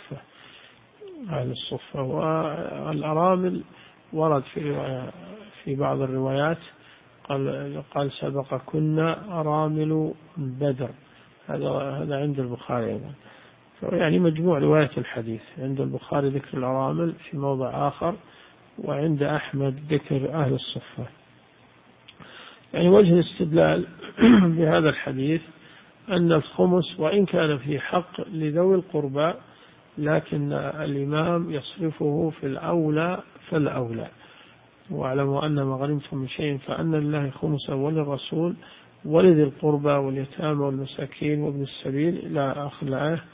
Speaker 2: الصفة. والأرامل ورد في بعض الروايات قال سبق كنا أرامل بدر، هذا عند البخاري أيضا. يعني مجموع رواية الحديث عند البخاري ذكر الأرامل في موضع آخر، وعند أحمد ذكر أهل الصفة. يعني وجه الاستدلال بهذا الحديث أن الخمس وإن كان في حق لذوي القربى، لكن الإمام يصرفه في الأولى فالأولى. واعلموا أن ما غنمتم من شيء فأن لله خمسه وللرسول ولذي القربى واليتامى والمساكين وابن السبيل إلى آخر الآية.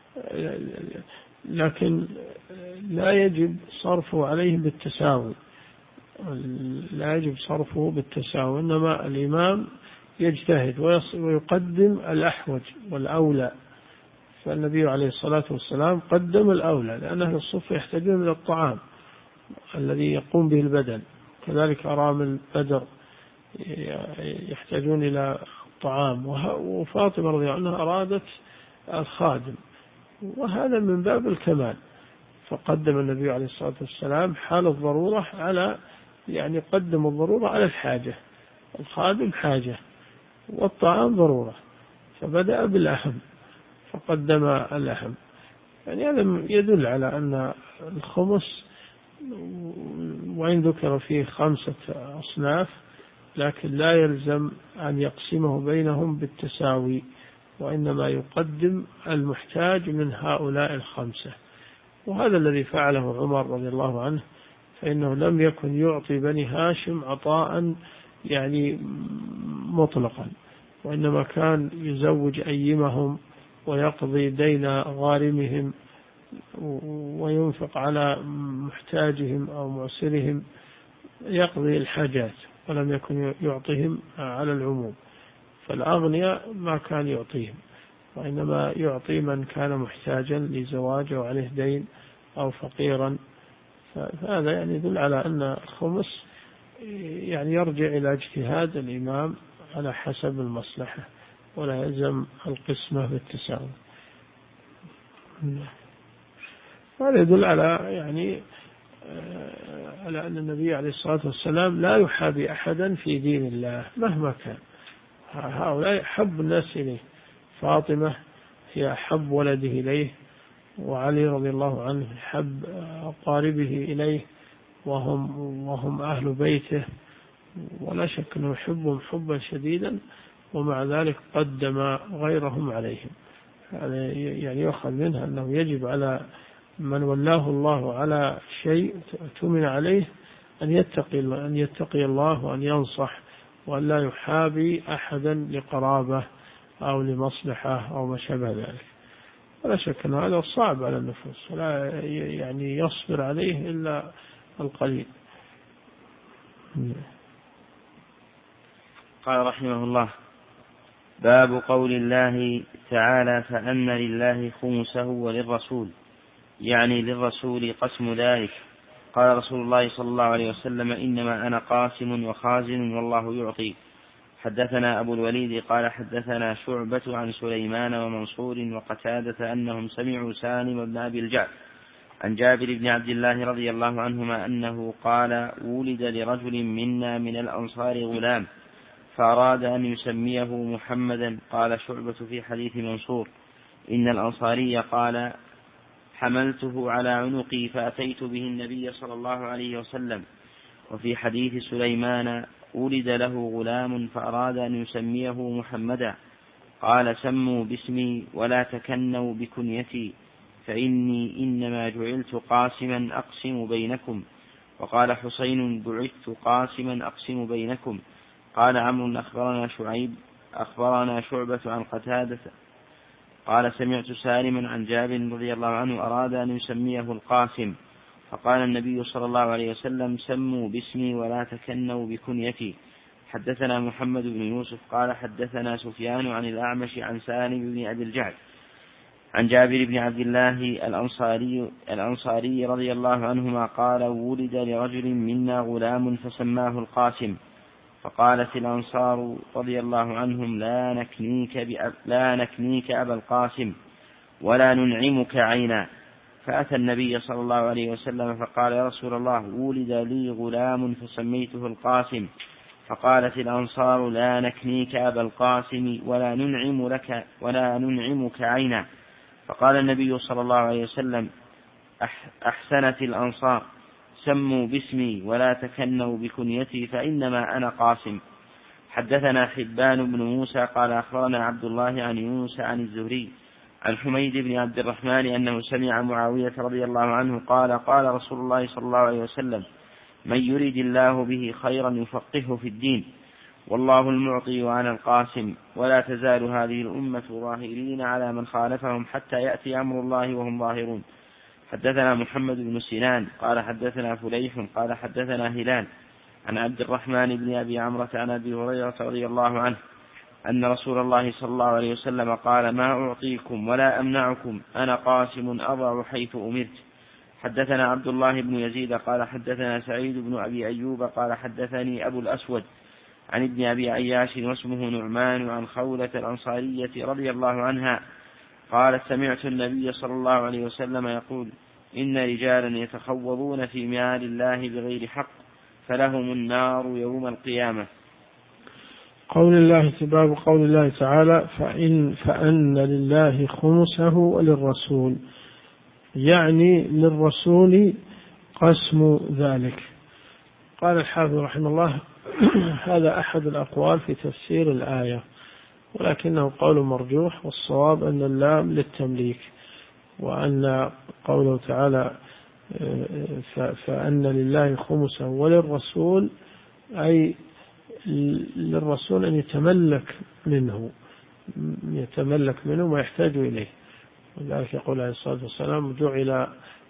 Speaker 2: لكن لا يجب صرفه عليهم بالتساوي، إنما الإمام يجتهد ويقدم الأحوج والأولى. فالنبي عليه الصلاة والسلام قدم الأولى، لأن أهل الصفة يحتاجون إلى الطعام الذي يقوم به البدن، كذلك أرامل بدر يحتاجون إلى الطعام. وفاطمة رضي الله عنها أرادت الخادم، وهذا من باب الكمال، فقدم النبي عليه الصلاة والسلام حال الضرورة يعني قدم الضرورة على الحاجة. الخادم حاجة والطعام ضرورة، فبدأ بالأهم فقدم الأهم. يعني هذا يدل على أن الخمس وإن ذكر فيه 5 أصناف، لكن لا يلزم أن يقسمه بينهم بالتساوي، وإنما يقدم المحتاج من هؤلاء 5. وهذا الذي فعله عمر رضي الله عنه، فإنه لم يكن يعطي بني هاشم عطاء يعني مطلقا، وإنما كان يزوج أيمهم ويقضي دين غارمهم وينفق على محتاجهم أو معسرهم، يقضي الحاجات، ولم يكن يعطيهم على العموم. فالأغنياء ما كان يعطيهم، وإنما يعطي من كان محتاجا لزواجه وعليه دين أو فقيرا. فهذا يعني يدل على أن الخمس يعني يرجع إلى اجتهاد الإمام على حسب المصلحة، ولا يلزم القسمة بالتساوي. هذا يدل على على أن النبي عليه الصلاة والسلام لا يحابي أحدا في دين الله مهما كان. هؤلاء حب الناس إليه. فاطمة هي أحب ولده إليه، وعلي رضي الله عنه أحب أقاربه إليه وهم أهل بيته، ولا شك أنه يحبهم حبا شديدا، ومع ذلك قدم غيرهم عليهم. يعني يؤخذ منها أنه يجب على من ولاه الله على شيء تؤمن عليه أن يتقي الله وأن ينصح، وأن لا يحابي أحدا لقرابة أو لمصلحة أو ما شابه ذلك. ولا شك أن هذا صعب على النفوس، ولا يعني يصبر عليه إلا القليل.
Speaker 1: قال رحمه الله: باب قول الله تعالى: فأن لله خمسه وللرسول، يعني للرسول قسم ذلك. قال رسول الله صلى الله عليه وسلم: إنما أنا قاسم وخازن والله يعطي. حدثنا أبو الوليد قال حدثنا شعبة عن سليمان ومنصور وقتادة أنهم سمعوا سالم بن أبي الجعد عن جابر بن عبد الله رضي الله عنهما أنه قال: ولد لرجل منا من الأنصار غلام فأراد أن يسميه محمدا. قال شعبة في حديث منصور: إن الأنصاري قال: حملته على عنقي فأتيت به النبي صلى الله عليه وسلم. وفي حديث سليمان: ولد له غلام فأراد أن يسميه محمدا. قال: سموا باسمي ولا تكنوا بكنيتي، فإني إنما جعلت قاسما أقسم بينكم. وقال حسين: بعثت قاسما أقسم بينكم. قال عمرو: أخبرنا شعبة عن قتادة قال: سمعت سالما عن جابر رضي الله عنه أراد أن يسميه القاسم، فقال النبي صلى الله عليه وسلم: سموا باسمي ولا تكنوا بكنيتي. حدثنا محمد بن يوسف قال حدثنا سفيان عن الأعمش عن سالم بن أبي الجعد عن جابر بن عبد الله الأنصاري رضي الله عنهما قال: ولد لرجل منا غلام فسماه القاسم. فقالت الأنصار رضي الله عنهم: لا نكنيك أبا القاسم ولا ننعمك عينا. فأتى النبي صلى الله عليه وسلم فقال: يا رسول الله، ولد لي غلام فسميته القاسم. فقالت الأنصار: لا نكنيك أبا القاسم ولا ننعمك عينا. فقال النبي صلى الله عليه وسلم: أحسنت الأنصار، سموا باسمي ولا تكنوا بكنيتي، فإنما أنا قاسم. حدثنا حبان بن موسى قال أخبرنا عبد الله عن يونس عن الزهري عن حميد بن عبد الرحمن أنه سمع معاوية رضي الله عنه قال: قال رسول الله صلى الله عليه وسلم: من يريد الله به خيرا يفقهه في الدين، والله المعطي وأنا القاسم، ولا تزال هذه الأمة ظاهرين على من خالفهم حتى يأتي أمر الله وهم ظاهرون. حدثنا محمد بن سنان قال حدثنا فليح قال حدثنا هلال عن عبد الرحمن بن أبي عمرة عن أبي هريرة رضي الله عنه أن رسول الله صلى الله عليه وسلم قال: ما أعطيكم ولا أمنعكم، أنا قاسم أضع حيث أمرت. حدثنا عبد الله بن يزيد قال حدثنا سعيد بن أبي أيوب قال حدثني أبو الأسود عن ابن أبي عياش واسمه نعمان عن خولة الأنصارية رضي الله عنها قالت: سمعت النبي صلى الله عليه وسلم يقول: إن رجالا يتخوضون في مال الله بغير حق فلهم النار يوم القيامة.
Speaker 2: باب قول الله تعالى: فأن لله خمسه وللرسول، يعني للرسول قسم ذلك. قال الحافظ رحمه الله: هذا أحد الأقوال في تفسير الآية، ولكنه قول مرجوح، والصواب أن اللام للتمليك، وأن قوله تعالى: فأن لله خمسه وللرسول، أي للرسول أن يتملك منه ويحتاج إليه. ولذلك يقول عليه الصلاة والسلام: جعل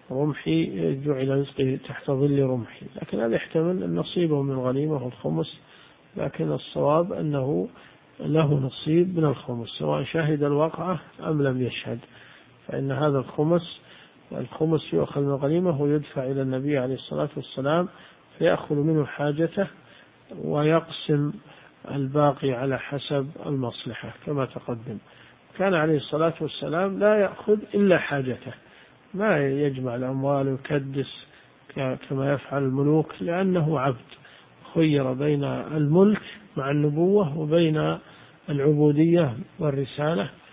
Speaker 2: رزقي تحت ظل رمحي. لكن هذا يحتمل النصيب من الغنيمة والخمس، لكن الصواب أنه له نصيب من الخمس سواء شهد الواقعة أم لم يشهد، فإن هذا الخمس يؤخذ من الغنيمة ويدفع إلى النبي عليه الصلاة والسلام فيأخذ منه حاجته ويقسم الباقي على حسب المصلحة كما تقدم. كان عليه الصلاة والسلام لا يأخذ إلا حاجته، ما يجمع الأموال ويكدس كما يفعل الملوك، لأنه عبد خير بين الملك مع النبوة وبين العبودية والرسالة،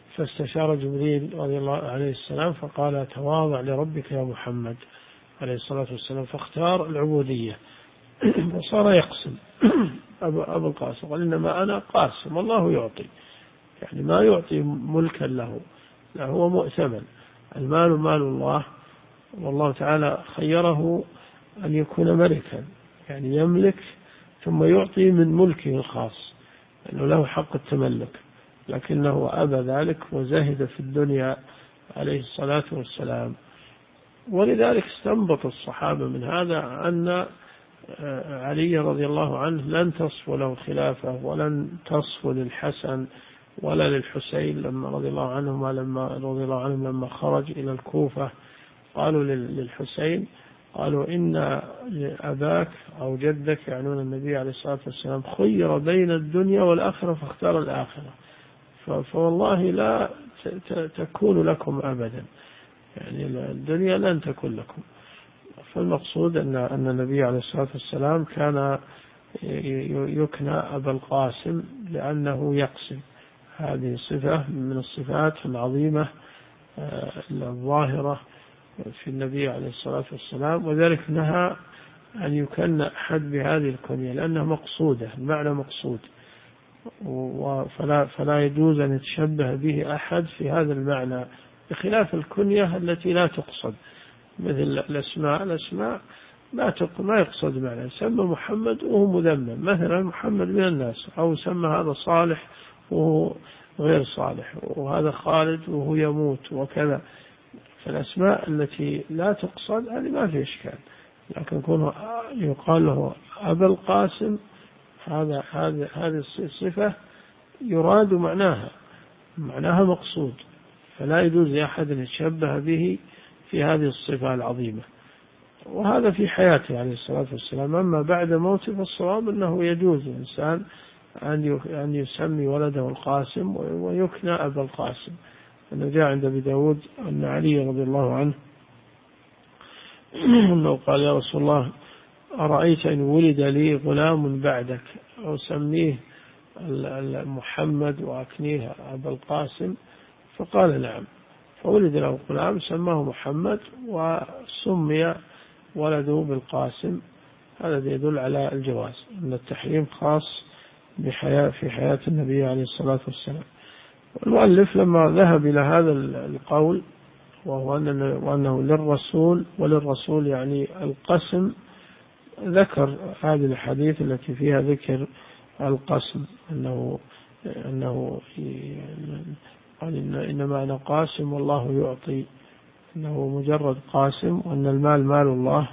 Speaker 2: فاستشار جبريل رضي الله عليه السلام فقال تواضع لربك يا محمد عليه الصلاة والسلام، فاختار العبودية وصار يقسم. أبو القاسم قال إنما أنا قاسم والله يعطي، يعني ما يعطي ملكا له، لا هو مؤتمن، المال مال الله، والله تعالى خيره أن يكون ملكا، يعني يملك ثم يعطي من ملكه الخاص، أنه له حق التملك، لكنه أبى ذلك وزهد في الدنيا عليه الصلاة والسلام. ولذلك استنبط الصحابة من هذا أن علي رضي الله عنه لن تصفو له الخلافة، ولن تصفو للحسن ولا للحسين لما رضي الله عنهم لما خرج إلى الكوفة قالوا للحسين، قالوا إن أباك أو جدك يعنون النبي عليه الصلاة والسلام خير بين الدنيا والآخرة فاختار الآخرة، فوالله لا تكون لكم أبدا، يعني الدنيا لن تكون لكم. فالمقصود أن النبي عليه الصلاة والسلام كان يكنى أبا القاسم لأنه يقسم، هذه صفة من الصفات العظيمة الظاهرة في النبي عليه الصلاة والسلام، وذلك نهى أن يكن أحد بهذه الكنية لأنها مقصودة، المعنى مقصود، فلا يجوز أن يتشبه به أحد في هذا المعنى، بخلاف الكنية التي لا تقصد، مثل الأسماء ما يقصد معنى، سمى محمد وهو مذمم، مثلا محمد من الناس، أو سمى هذا صالح وهو غير صالح، وهذا خالد وهو يموت وكذا. فالأسماء التي لا تقصد هذه ما في إشكال، لكن كونه يقال له أبا القاسم هذه الصفة يراد معناها مقصود، فلا يجوز لأحد أن يتشبه به في هذه الصفة العظيمة. وهذا في حياته عليه الصلاة والسلام، أما بعد موته فالصواب أنه يجوز الإنسان أن يسمي ولده القاسم ويكنى أبا القاسم، أنه جاء عند أبي داود أن علي رضي الله عنه أنه قال يا رسول الله أرأيت إن ولد لي غلام بعدك أسميه محمد وأكنيه أبا القاسم؟ فقال نعم، فولد له غلام سماه محمد وسمي ولده بالقاسم. هذا يدل على الجواز، أن التحريم خاص في حياة النبي عليه الصلاة والسلام. والمؤلف لما ذهب إلى هذا القول وهو أنه للرسول، وللرسول يعني القسم، ذكر هذه الحديث التي فيها ذكر القسم، أنه قال إنما أنا قاسم والله يعطي، أنه مجرد قاسم، وأن المال مال الله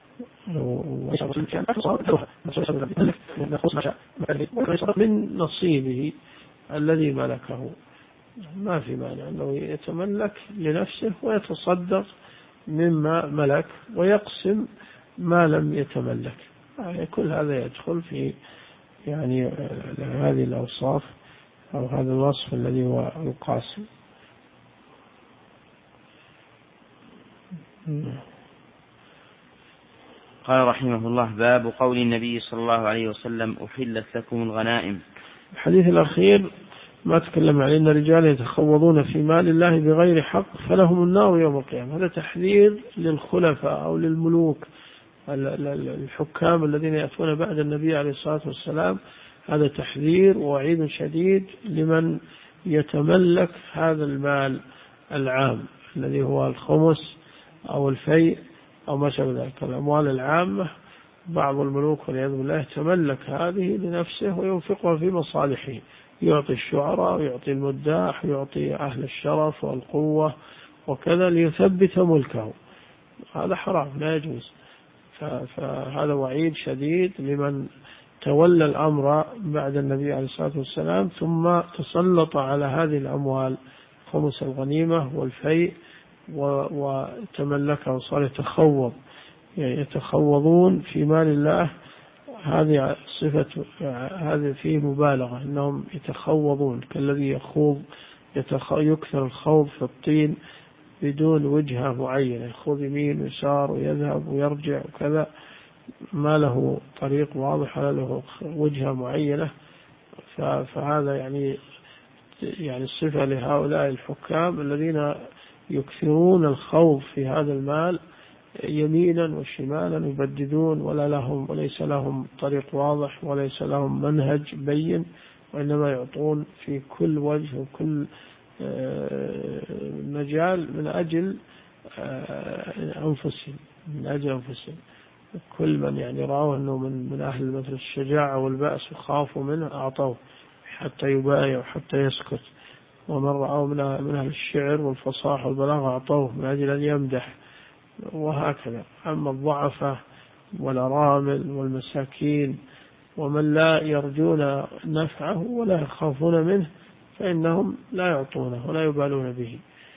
Speaker 2: من نصيبه الذي ملكه، ما في مانع أنه يتملك لنفسه ويتصدق مما ملك ويقسم ما لم يتملك، يعني كل هذا يدخل في يعني هذه الأوصاف أو هذا الوصف الذي هو القاسم.
Speaker 1: قال رحمه الله باب قول النبي صلى الله عليه وسلم أحلت لكم الغنائم.
Speaker 2: الحديث الأخير ما تكلم عليه أن الرجال يتخوضون في مال الله بغير حق فلهم النار يوم القيامة، هذا تحذير للخلفاء أو للملوك الحكام الذين يأتون بعد النبي عليه الصلاة والسلام، هذا تحذير ووعيد شديد لمن يتملك هذا المال العام الذي هو الخمس أو الفيء أو ما شابه ذلك، الأموال العامة. بعض الملوك والعياذ بالله يتملك هذه لنفسه وينفقها في مصالحه، يعطي الشعراء ويعطي المداح ويعطي أهل الشرف والقوة وكذا ليثبت ملكه، هذا حرام لا يجوز. فهذا وعيد شديد لمن تولى الأمر بعد النبي عليه الصلاة والسلام ثم تسلط على هذه الأموال خمس الغنيمة والفيء وتملكه وصار يتخوضون في مال الله. هذه صفة، هذا فيه مبالغة، أنهم يتخوضون كالذي يكثر الخوض في الطين بدون وجهة معينة، يخوض يمين ويسار ويذهب ويرجع وكذا، ما له طريق واضح ولا له وجهة معينة. فهذا يعني يعني الصفة لهؤلاء الحكام الذين يكثرون الخوض في هذا المال يمينا وشمالا، يبددون وليس لهم طريق واضح وليس لهم منهج بين، وإنما يعطون في كل وجه وكل مجال من أجل أنفسهم. كل من يعني رأوا أنه من أهل مثل الشجاعة والبأس وخافوا منه أعطوه حتى يبايع وحتى يسكت، ومن رأوا من أهل الشعر والفصاحة والبلاغة أعطوه من أجل أن يمدح، وهكذا. أما الضعفة والأرامل والمساكين ومن لا يرجون نفعه ولا يخافون منه فإنهم لا يعطونه ولا يبالون به.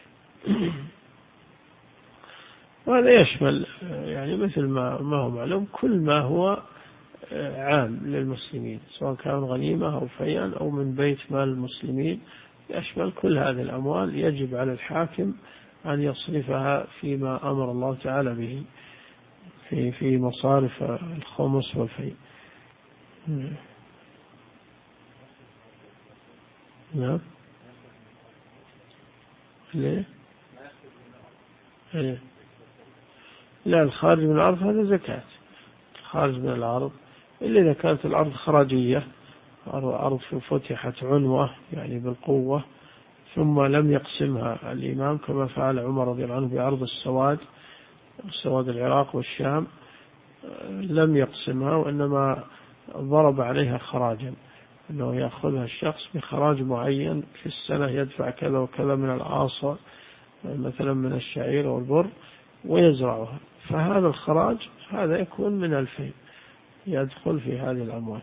Speaker 2: وهذا يشمل يعني مثل ما هو معلوم كل ما هو عام للمسلمين، سواء كان غنيمة أو فيئا أو من بيت مال المسلمين، يشمل كل هذه الأموال. يجب على الحاكم أن يصرفها فيما أمر الله تعالى به في مصارف الخمس والفيء. نعم. ليه؟ لا، الخارج من الأرض هذا زكاة. الخارج من الأرض إلا إذا كانت الأرض خراجية، أرض فتحت عنوة يعني بالقوة ثم لم يقسمها الإمام كما فعل عمر رضي الله عنه بأرض السواد العراق والشام، لم يقسمها وإنما ضرب عليها خراجا، أنه يأخذها الشخص بخراج معين في السنة، يدفع كذا وكذا من العاصة مثلا من الشعير والبر ويزرعها، فهذا الخراج هذا يكون من الفيء يدخل في هذه الأموال.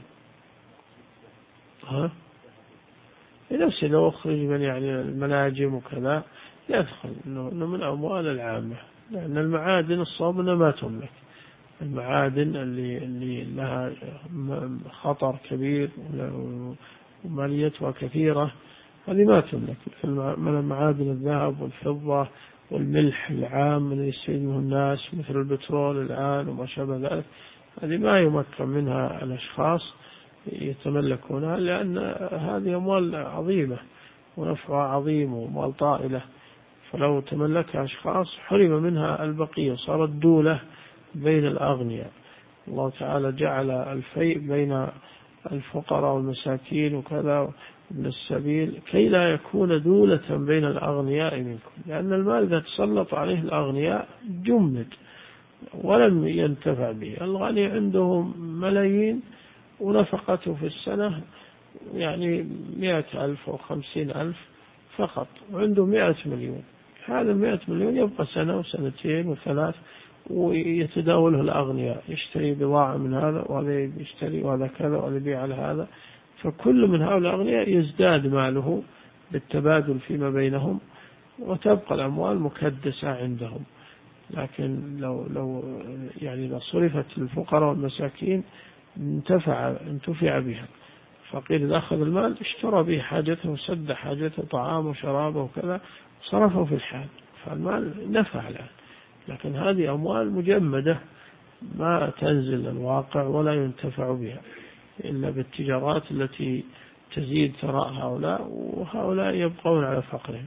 Speaker 2: نفسه لو أخرج من يعني المناجم وكذا يدخل إنه من أموال العامة، لأن المعادن الصابنة ما تملك. المعادن اللي لها خطر كبير وماليتها كثيرة هذه ما تملك، من معادن الذهب والفضة والملح العام اللي يستفيد منه الناس مثل البترول الآن وما شابه ذلك، هذه ما يمكن منها الأشخاص يتملكونها، لأن هذه أموال عظيمة ونفعها عظيم ومال طائلة، فلو تملكها أشخاص حرم منها البقية، صارت دولة بين الأغنياء. الله تعالى جعل الفيء بين الفقراء والمساكين وكذا ابن السبيل كي لا يكون دولة بين الأغنياء منكم، لأن المال إذا تسلط عليه الأغنياء جمد ولم ينتفع به. الغني عندهم ملايين ونفقته في السنة يعني 100,000 أو 50,000 فقط، وعنده 100 مليون، هذا 100 مليون يبقى سنة وسنتين وثلاث ويتداوله الأغنياء، يشتري بضاعة من هذا وهذا يشتري وهذا كذا وهذا يبيع على هذا، فكل من هؤلاء الأغنياء يزداد ماله بالتبادل فيما بينهم وتبقى الأموال مكدسة عندهم. لكن لو يعني لو صرفت للفقراء والمساكين انتفع بها. فقيل إذا أخذ المال اشترى به حاجته وسد حاجته طعام وشرابه وكذا صرفه في الحال، فالمال نفع الآن. لكن هذه أموال مجمدة ما تنزل الواقع ولا ينتفع بها إلا بالتجارات التي تزيد ثراء هؤلاء، وهؤلاء يبقون على فقرهم.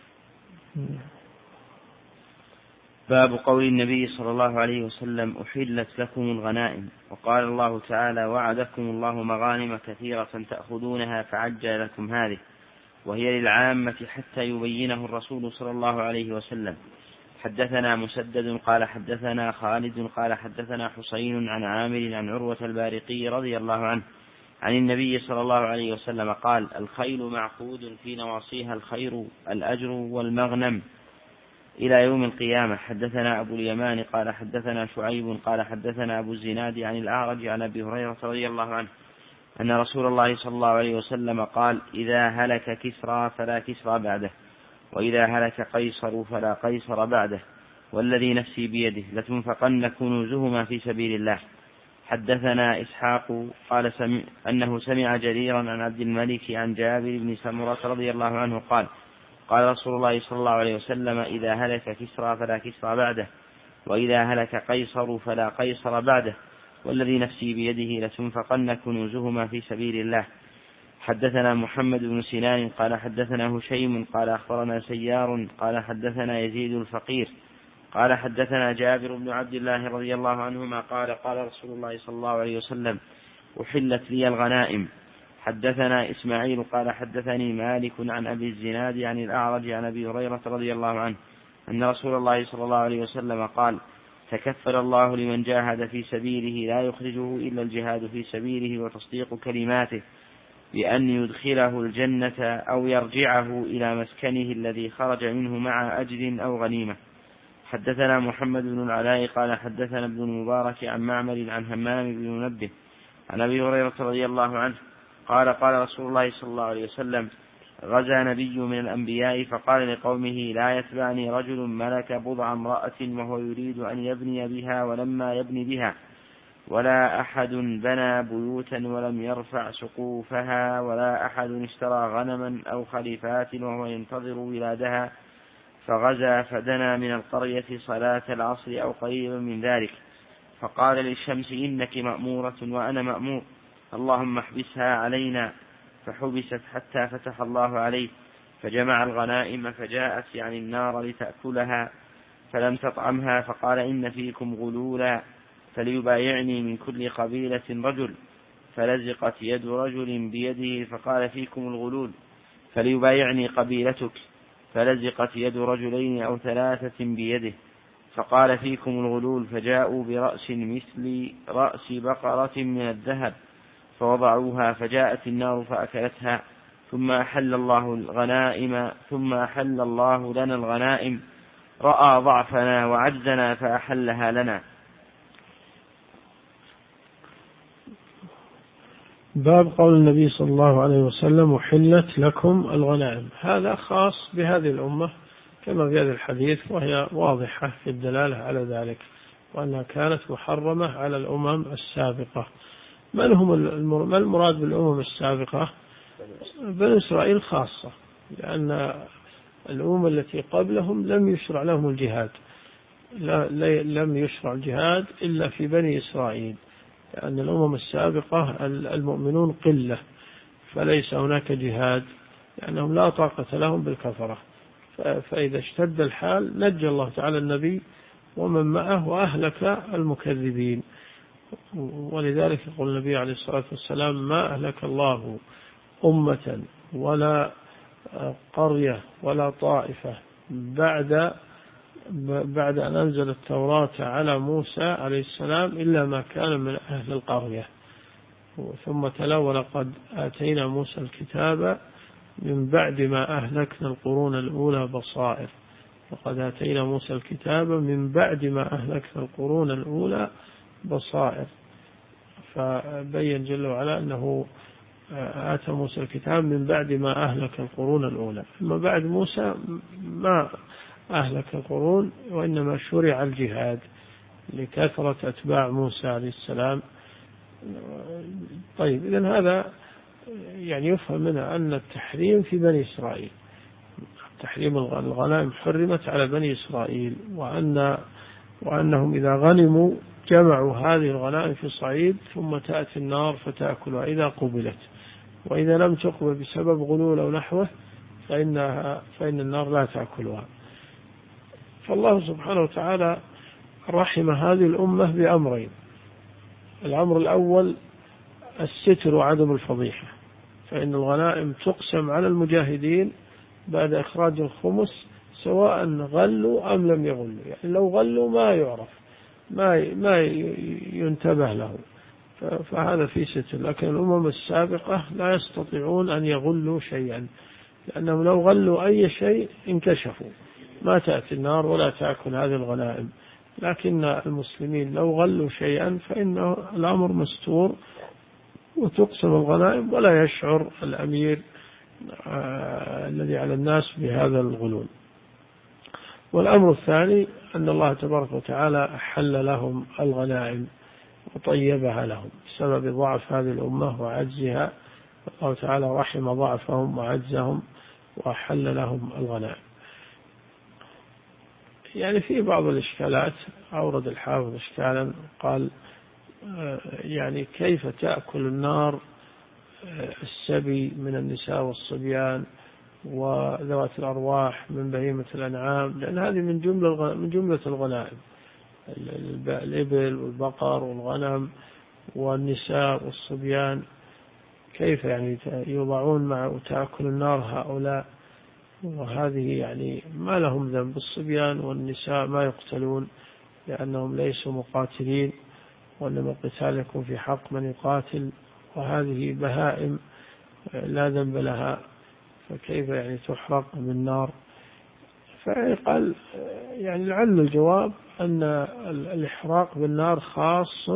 Speaker 1: باب قول النبي صلى الله عليه وسلم أحلت لكم الغنائم. وقال الله تعالى وعدكم الله مغانم كثيرة تأخذونها فعجل لكم هذه، وهي للعامة حتى يبينه الرسول صلى الله عليه وسلم. حدثنا مسدد قال حدثنا خالد قال حدثنا حسين عن عامر عن عروة البارقي رضي الله عنه عن النبي صلى الله عليه وسلم قال الخيل معقود في نواصيها الخير الأجر والمغنم إلى يوم القيامة. حدثنا أبو اليمان قال حدثنا شعيب قال حدثنا أبو الزناد عن الأعرج عن أبي هريرة رضي الله عنه أن رسول الله صلى الله عليه وسلم قال إذا هلك كسرى فلا كسرى بعده، وإذا هلك قيصر فلا قيصر بعده، والذي نفسي بيده لتنفقن كنوزهما في سبيل الله. حدثنا إسحاق قال أنه سمع جريرا عن عبد الملك عن جابر بن سمرة رضي الله عنه قال قال رسول الله صلى الله عليه وسلم إذا هلك كسرى فلا كسرى بعده، وإذا هلك قيصر فلا قيصر بعده، والذي نفسي بيده لتنفقن كنوزهما في سبيل الله. حدثنا محمد بن سنان قال حدثنا هشيم قال أخبرنا سيار قال حدثنا يزيد الفقير قال حدثنا جابر بن عبد الله رضي الله عنهما قال قال رسول الله صلى الله عليه وسلم أحلت لي الغنائم. حدثنا إسماعيل قال حدثني مالك عن أبي الزناد عن الأعرج عن أبي هريرة رضي الله عنه أن رسول الله صلى الله عليه وسلم قال تكفل الله لمن جاهد في سبيله لا يخرجه إلا الجهاد في سبيله وتصديق كلماته بأن يدخله الجنة أو يرجعه إلى مسكنه الذي خرج منه مع أجر أو غنيمة. حدثنا محمد بن العلاء قال حدثنا ابن المبارك عن معمر عن همام بن منبه عن أبي هريرة رضي الله عنه قال قال رسول الله صلى الله عليه وسلم غزا نبي من الأنبياء فقال لقومه لا يتبعني رجل ملك بضع امرأة وهو يريد أن يبني بها ولما يبني بها ولا أحد بنى بيوتا ولم يرفع سقوفها ولا أحد اشترى غنما أو خليفات وهو ينتظر ولادها فغزا فدنا من القرية صلاة العصر أو قريبا من ذلك فقال للشمس إنك مأمورة وأنا مأمور اللهم احبسها علينا فحبست حتى فتح الله عليه فجمع الغنائم فجاءت يعني النار لتأكلها فلم تطعمها فقال إن فيكم غلولا فليبايعني من كل قبيلة رجل فلزقت يد رجل بيده فقال فيكم الغلول فليبايعني قبيلتك فلزقت يد رجلين أو ثلاثة بيده فقال فيكم الغلول فجاءوا برأس مثل رأس بقرة من الذهب فوضعوها فجاءت النار فأكلتها ثم أحل الله لنا الغنائم رأى ضعفنا وعجزنا فأحلها لنا.
Speaker 2: باب قول النبي صلى الله عليه وسلم أحلت لكم الغنائم، هذا خاص بهذه الأمة كما في هذا الحديث، وهي واضحة في الدلالة على ذلك وأنها كانت محرمة على الأمم السابقة. ما المراد بالأمم السابقة؟ بني إسرائيل خاصة، لأن الأمم التي قبلهم لم يشرع لهم الجهاد، لم يشرع الجهاد إلا في بني إسرائيل، لأن الأمم السابقة المؤمنون قلة فليس هناك جهاد لأنهم لا طاقة لهم بالكفرة. فإذا اشتد الحال نجى الله تعالى النبي ومن معه وأهلك المكذبين. ولذلك يقول النبي عليه الصلاة والسلام ما أهلك الله أمة ولا قرية ولا طائفة بعد أن أنزل التوراة على موسى عليه السلام إلا ما كان من أهل القرية. ثم تلا ولقد آتينا موسى الكتاب من بعد ما أهلكنا القرون الأولى بصائر. وقد آتينا موسى الكتاب من بعد ما أهلكنا القرون الأولى بصائر. فبين جل وعلا أنه آتى موسى الكتاب من بعد ما أهلك القرون الأولى، أما بعد موسى ما أهلك القرون، وإنما شرع الجهاد لكثرة أتباع موسى عليه السلام. طيب، إذن هذا يعني يفهم منها أن التحريم في بني إسرائيل، تحريم الغنائم حرمت على بني إسرائيل، وأنهم إذا غنموا جمعوا هذه الغنائم في الصعيد ثم تأتي النار فتأكلها إذا قبلت، وإذا لم تقبل بسبب غلول أو نحوه فإن النار لا تأكلها. فالله سبحانه وتعالى رحم هذه الأمة بأمرين: الأمر الأول الستر وعدم الفضيحة، فإن الغنائم تقسم على المجاهدين بعد إخراج الخمس سواء غلوا أم لم يغلوا، يعني لو غلوا ما يعرف، ما ينتبه له، فهذا في ستر. لكن الأمم السابقة لا يستطيعون أن يغلوا شيئا، لأنهم لو غلوا أي شيء انكشفوا، ما تأتي النار ولا تأكل هذه الغنائم. لكن المسلمين لو غلوا شيئا فإن الأمر مستور وتقسم الغنائم ولا يشعر الأمير الذي على الناس بهذا الغلول. والأمر الثاني أن الله تبارك وتعالى أحل لهم الغنائم وطيبها لهم بسبب ضعف هذه الأمة وعجزها. الله تعالى رحم ضعفهم وعجزهم وأحل لهم الغنائم. يعني في بعض الإشكالات أورد الحافظ إشكالا، قال يعني كيف تأكل النار السبي من النساء والصبيان وذوات الأرواح من بهيمة الأنعام، لأن هذه من جملة الغنائم، الإبل والبقر والغنم والنساء والصبيان. كيف يعني يوضعون مع وتأكل النار هؤلاء؟ وهذه يعني ما لهم ذنب. الصبيان والنساء ما يقتلون لأنهم ليسوا مقاتلين، وإنما القتال يكون في حق من يقاتل، وهذه بهائم لا ذنب لها، فكيف يعني تحرق بالنار؟ فقال يعني لعل الجواب أن الإحراق بالنار خاص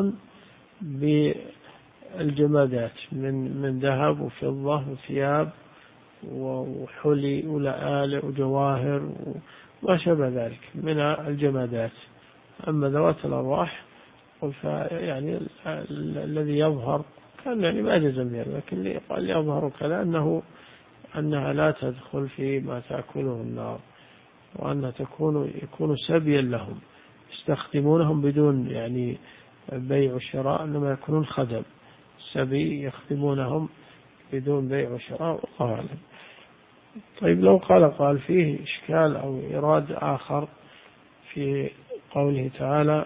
Speaker 2: بالجمادات من ذهب وفضة وثياب وحلي ولآلئ وجواهر وما شابه ذلك من الجمادات. أما ذوات الأرواح يعني الذي يظهر كان يعني ما جزم به، لكن قال يظهر كذا أنها لا تدخل في ما تأكله النار، وأنها يكون سبيا لهم، يستخدمونهم بدون يعني بيع وشراء، إنما يكونون خدم سبي يخدمونهم بدون بيع وشراء. والله أعلم. طيب لو قال فيه إشكال أو إراد آخر في قوله تعالى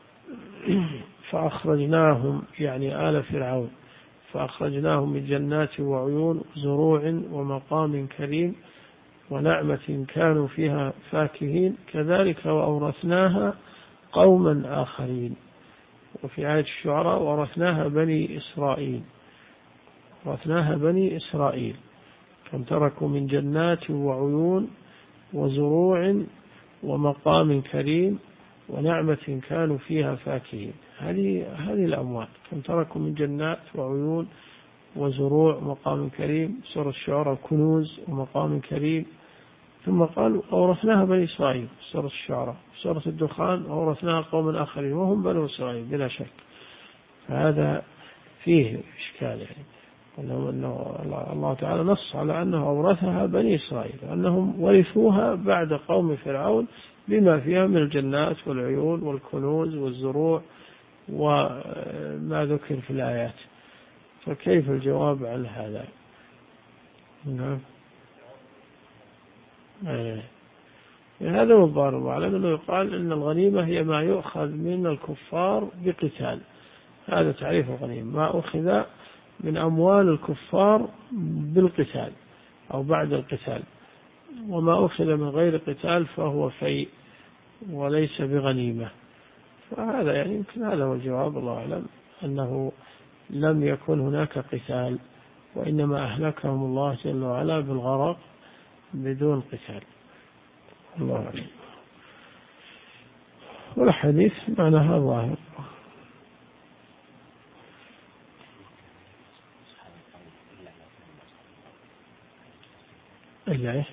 Speaker 2: فأخرجناهم يعني آل فرعون فأخرجناهم من جنات وعيون زروع ومقام كريم ونعمة كانوا فيها فاكهين كذلك وأورثناها قوما آخرين. وفي آية الشعراء ورثناها بني إسرائيل كم تركوا من جنات وعيون وزروع ومقام كريم ونعمة كانوا فيها فاكهين. هذه الأموال كم تركوا من جنات وعيون وزروع ومقام كريم. سورة الشعراء كنوز ومقام كريم. ثم قال أورثناها بني إسرائيل سورة الشعراء. سورة الدخان أورثناها قوم آخرين وهم بنو إسرائيل بلا شك. فهذا فيه إشكال يعني أنه الله تعالى نص على أنه أورثها بني إسرائيل، أنهم ورثوها بعد قوم فرعون بما فيها من الجنات والعيون والكنوز والزروع وما ذكر في الآيات. فكيف الجواب عن هذا؟ نعم. هذا هو الظاهر، وعلم أنه يقال إن الغنيمة هي ما يؤخذ من الكفار بقتال. هذا تعريف الغنيمة، ما أخذ من أموال الكفار بالقتال أو بعد القتال، وما أخذ من غير قتال فهو فيء وليس بغنيمة. فهذا يعني يمكن هذا هو الجواب، الله أعلم، أنه لم يكن هناك قتال، وإنما أهلكهم الله جل وعلا بالغرق بدون قتال. الله أعلم. والحديث معناها ظاهر. إلا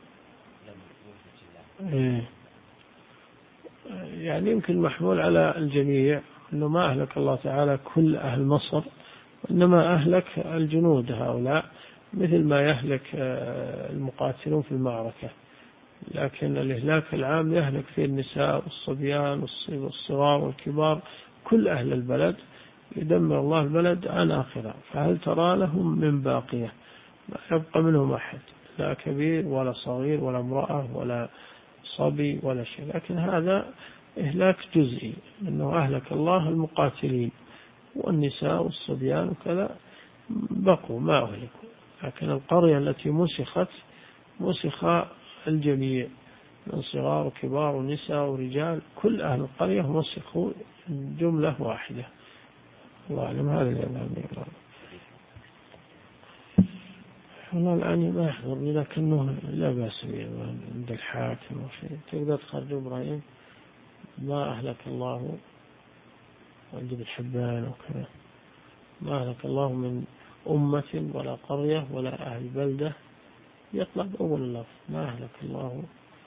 Speaker 2: يعني يمكن محمول على الجميع، أنه ما أهلك الله تعالى كل أهل مصر، وإنما أهلك الجنود هؤلاء مثل ما يهلك المقاتلون في المعركة. لكن الإهلاك العام يهلك فيه النساء والصبيان والصغار والكبار، كل أهل البلد يدمر الله البلد عن آخره. فهل ترى لهم من باقية؟ ما يبقى منهم أحد، لا كبير ولا صغير ولا امرأة ولا صبي ولا شيء. لكن هذا إهلاك جزئي، أنه أهلك الله المقاتلين والنساء والصبيان وكذا بقوا ما أهلكوا. لكن القرية التي مسخ الجميع من صغار وكبار ونساء ورجال، كل أهل القرية مسخوا جملة واحدة. الله أعلم. هذا الإمام يقرأ. والله الآن ما يحضرني، لكنه لا بأس به عند الحاكم وشيء. تقدر تخرج إبراهيم ما أهلك الله عند ابن حبان وكذا، ما أهلك الله من أمة ولا قرية ولا أهل بلدة، يطلع بأول اللفظ ما أهلك الله.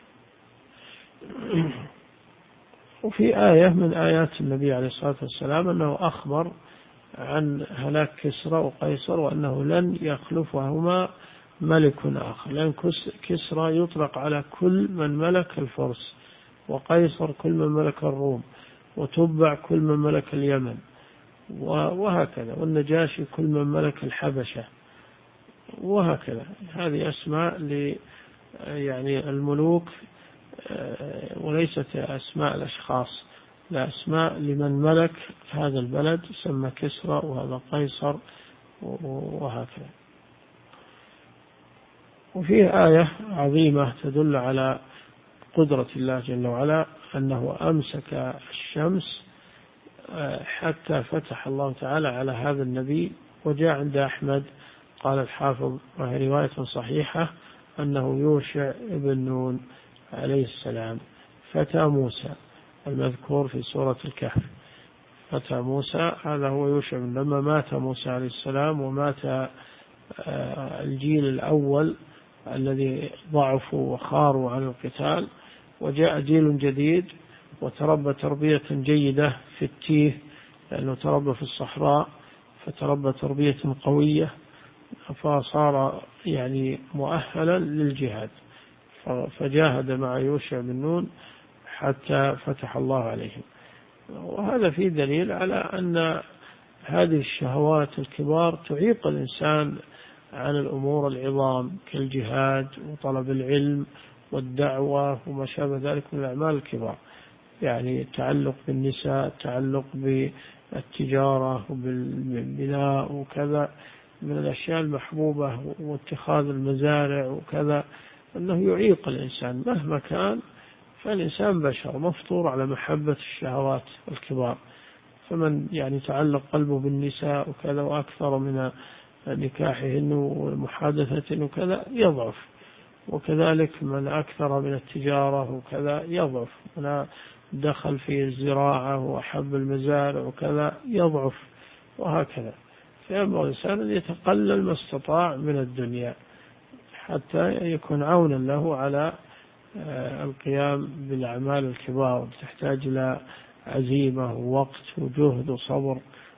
Speaker 2: وفي آية من آيات النبي عليه الصلاة والسلام أنه أخبر عن هلاك كسرى وقيصر، وأنه لن يخلفهما ملك آخر، لأن كسرى يطلق على كل من ملك الفرس، وقيصر كل من ملك الروم، وتبع كل من ملك اليمن، وهكذا، والنجاشي كل من ملك الحبشة، وهكذا. هذه أسماء يعني الملوك، وليست أسماء الأشخاص، لا، أسماء لمن ملك هذا البلد، يسمى كسرى وهذا قيصر وهكذا. وفيه آية عظيمة تدل على قدرة الله جل وعلا، أنه أمسك الشمس حتى فتح الله تعالى على هذا النبي. وجاء عند أحمد قال الحافظ، وهي رواية صحيحة، أنه يوشع بن نون عليه السلام فتى موسى المذكور في سورة الكهف. فتى موسى هذا هو يوشع. لما مات موسى عليه السلام ومات الجيل الأول الذي ضعفوا وخاروا عن القتال، وجاء جيل جديد وتربى تربية جيدة في التيه، لأنه تربى في الصحراء، فتربى تربية قوية، فصار يعني مؤهلا للجهاد، فجاهد مع يوشع بن نون حتى فتح الله عليهم. وهذا فيه دليل على أن هذه الشهوات الكبار تعيق الإنسان عن الأمور العظام كالجهاد وطلب العلم والدعوة وما شابه ذلك من الأعمال الكبار، يعني التعلق بالنساء، التعلق بالتجارة وبالبناء وكذا من الأشياء المحبوبة، واتخاذ المزارع وكذا، أنه يعيق الإنسان مهما كان. فالإنسان بشر مفطور على محبة الشهوات الكبار، فمن يعني تعلق قلبه بالنساء وكذا وأكثر من نكاحهن ومحادثة وكذا يضعف، وكذلك من أكثر من التجارة وكذا يضعف، من دخل في الزراعة وأحب المزارع وكذا يضعف، وهكذا. فينبغي الإنسان أن يتقلل ما استطاع من الدنيا حتى يكون عونا له على القيام بالأعمال الكبار، تحتاج إلى عزيمة ووقت وجهد وصبر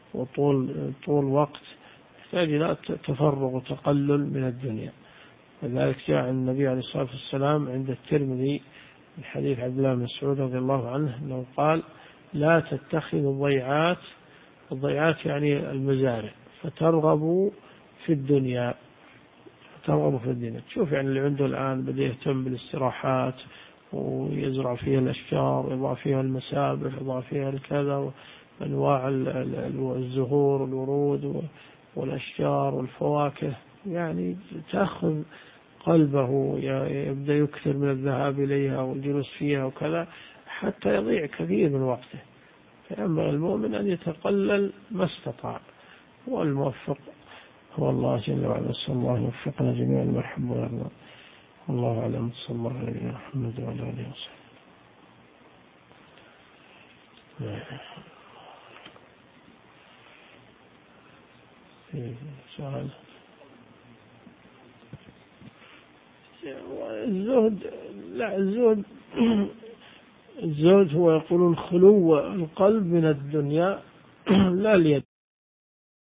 Speaker 2: وطول وقت، تحتاج إلى تفرغ وتقلل من الدنيا. وذلك جاء عن النبي عليه الصلاة والسلام عند الترمذي من حديث عبد الله بن مسعود رضي الله عنه أنه قال: لا تتخذوا الضيعات يعني المزارع، فترغبوا في الدنيا. تشوف يعني اللي عنده الآن بدأ يهتم بالاستراحات ويزرع فيها الأشجار ويضع فيها المسابح ويضع فيها الكذا وأنواع الزهور والورود والأشجار والفواكه، يعني تأخذ قلبه، يبدأ يكثر من الذهاب إليها والجلوس فيها وكذا حتى يضيع كثير من وقته. فأما المؤمن أن يتقلل ما استطاع، والموفق هو الله جل وعلا. نسأل الله يوفقنا جميعا لما يحب ويرضى. الله أعلم. صلى الله عليه محمد وعلى آله وصحبه. سؤال الزهد. لا، الزهد هو يقولون خلو القلب من الدنيا لا اليد.